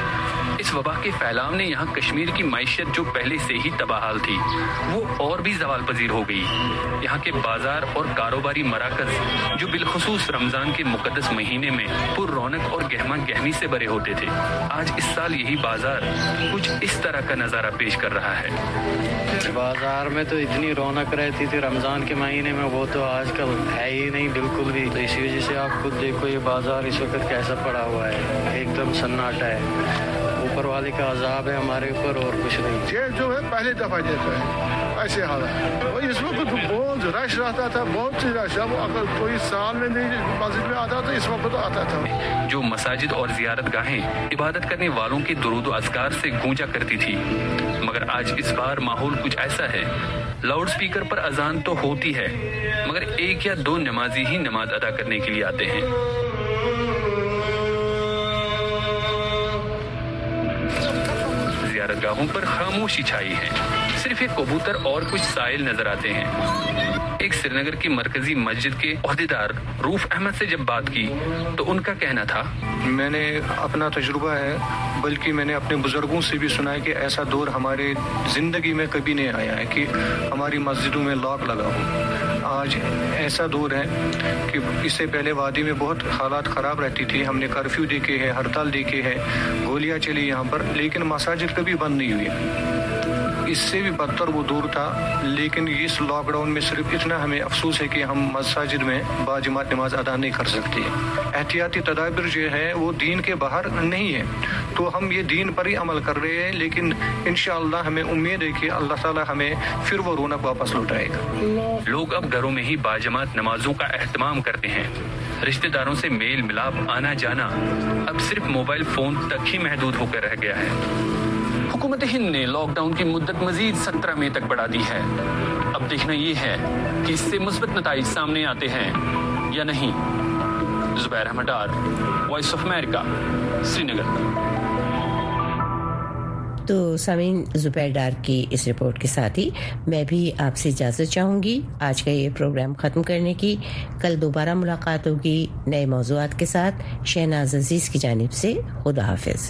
اس وبا کے پھیلاؤ نے یہاں کشمیر کی معیشت جو پہلے سے ہی تباہال تھی وہ اور بھی زوال پذیر ہو گئی۔ یہاں کے بازار اور کاروباری مراکز جو بالخصوص رمضان کے مقدس مہینے میں پر رونق اور گہما گہمی سے بھرے ہوتے تھے، آج اس سال یہی بازار کچھ اس طرح کا نظارہ پیش کر رہا ہے۔ بازار میں تو اتنی رونق رہتی تھی رمضان کے مہینے میں، وہ تو آج کل ہے ہی نہیں بالکل بھی۔ تو اسی وجہ سے آپ خود دیکھو یہ بازار اس وقت کیسا پڑا ہوا ہے، ایک دم سناٹا ہے۔ اوپر والے کا عذاب ہے ہمارے اوپر اور کچھ نہیں۔ یہ جو ہے پہلی دفعہ دیتا ہے ایسے حالات، اس وقت بہت رش رہتا تھا، بہت سی رش۔ اب اگر کوئی سال میں نہیں مسجد میں آتا تو اس وقت آتا تھا۔ جو مساجد اور زیارت گاہیں عبادت کرنے والوں کے درود و اذکار سے گونجا کرتی تھی، مگر آج اس بار ماحول کچھ ایسا ہے، لاؤڈ سپیکر پر اذان تو ہوتی ہے مگر ایک یا دو نمازی ہی نماز ادا کرنے کے لیے آتے ہیں۔ زیارت گاہوں پر خاموشی چھائی ہے، صرف ایک کبوتر اور کچھ سائل نظر آتے ہیں۔ ایک سری نگر کی مرکزی مسجد کے عہدیدار روف احمد سے جب بات کی تو ان کا کہنا تھا، میں نے اپنا تجربہ ہے، بلکہ میں نے اپنے بزرگوں سے بھی سنا ہے کہ ایسا دور ہمارے زندگی میں کبھی نہیں آیا ہے کہ ہماری مسجدوں میں لاک لگا ہو۔ آج ایسا دور ہے کہ اس سے پہلے وادی میں بہت حالات خراب رہتی تھی، ہم نے کرفیو دیکھے ہے، ہڑتال دیکھے ہے، گولیاں چلی یہاں پر، لیکن مساجد کبھی بند نہیں ہوئی۔ इससे भी बदतर वो दौर था। लेकिन इस लॉकडाउन में सिर्फ इतना हमें अफसोस है कि हम मसाजिद में बाजमात नमाज अदा नहीं कर सकते। एहतियाती तदाबीर जो है वो दीन के बाहर नहीं है, तो हम ये दीन पर ही अमल कर रहे हैं, लेकिन इंशाअल्लाह हमें उम्मीद है कि अल्लाह ताला हमें फिर वो रौनक वापस लौटाएगा। लोग अब घरों में ही बाजमात नमाजों का एहतमाम करते हैं। रिश्तेदारों से मेल मिलाप आना जाना अब सिर्फ मोबाइल फोन तक ही महदूद होकर रह गया है। हुकूमत हिंद ने लॉकडाउन की मुद्दत मजीद 17 मई तक बढ़ा दी है। अब देखना ये है कि इससे मुस्बत नताइज सामने आते हैं या नहीं। Zubair Ahmed Dar, Voice of America, Srinagar. तो सामीन, जुबैर डार की इस रिपोर्ट के साथ ही मैं भी आपसे इजाज़त चाहूँगी आज का ये प्रोग्राम ख़त्म करने की। कल दोबारा मुलाकात होगी नए मौज़ूआत के साथ। शहनाज अजीज़ की जानिब से खुदा हाफिज़।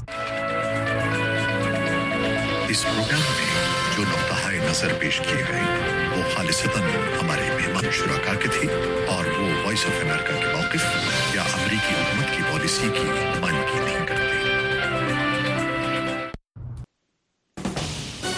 इस प्रोग्राम में जो नुक्ताए नज़र पेश किए गए वो खालिसतन हमारे मेहमान शुराका के थे और वो वॉइस ऑफ अमेरिका के मौक़िफ़ या अमरीकी हुकूमत की पॉलिसी की नुमाइंदगी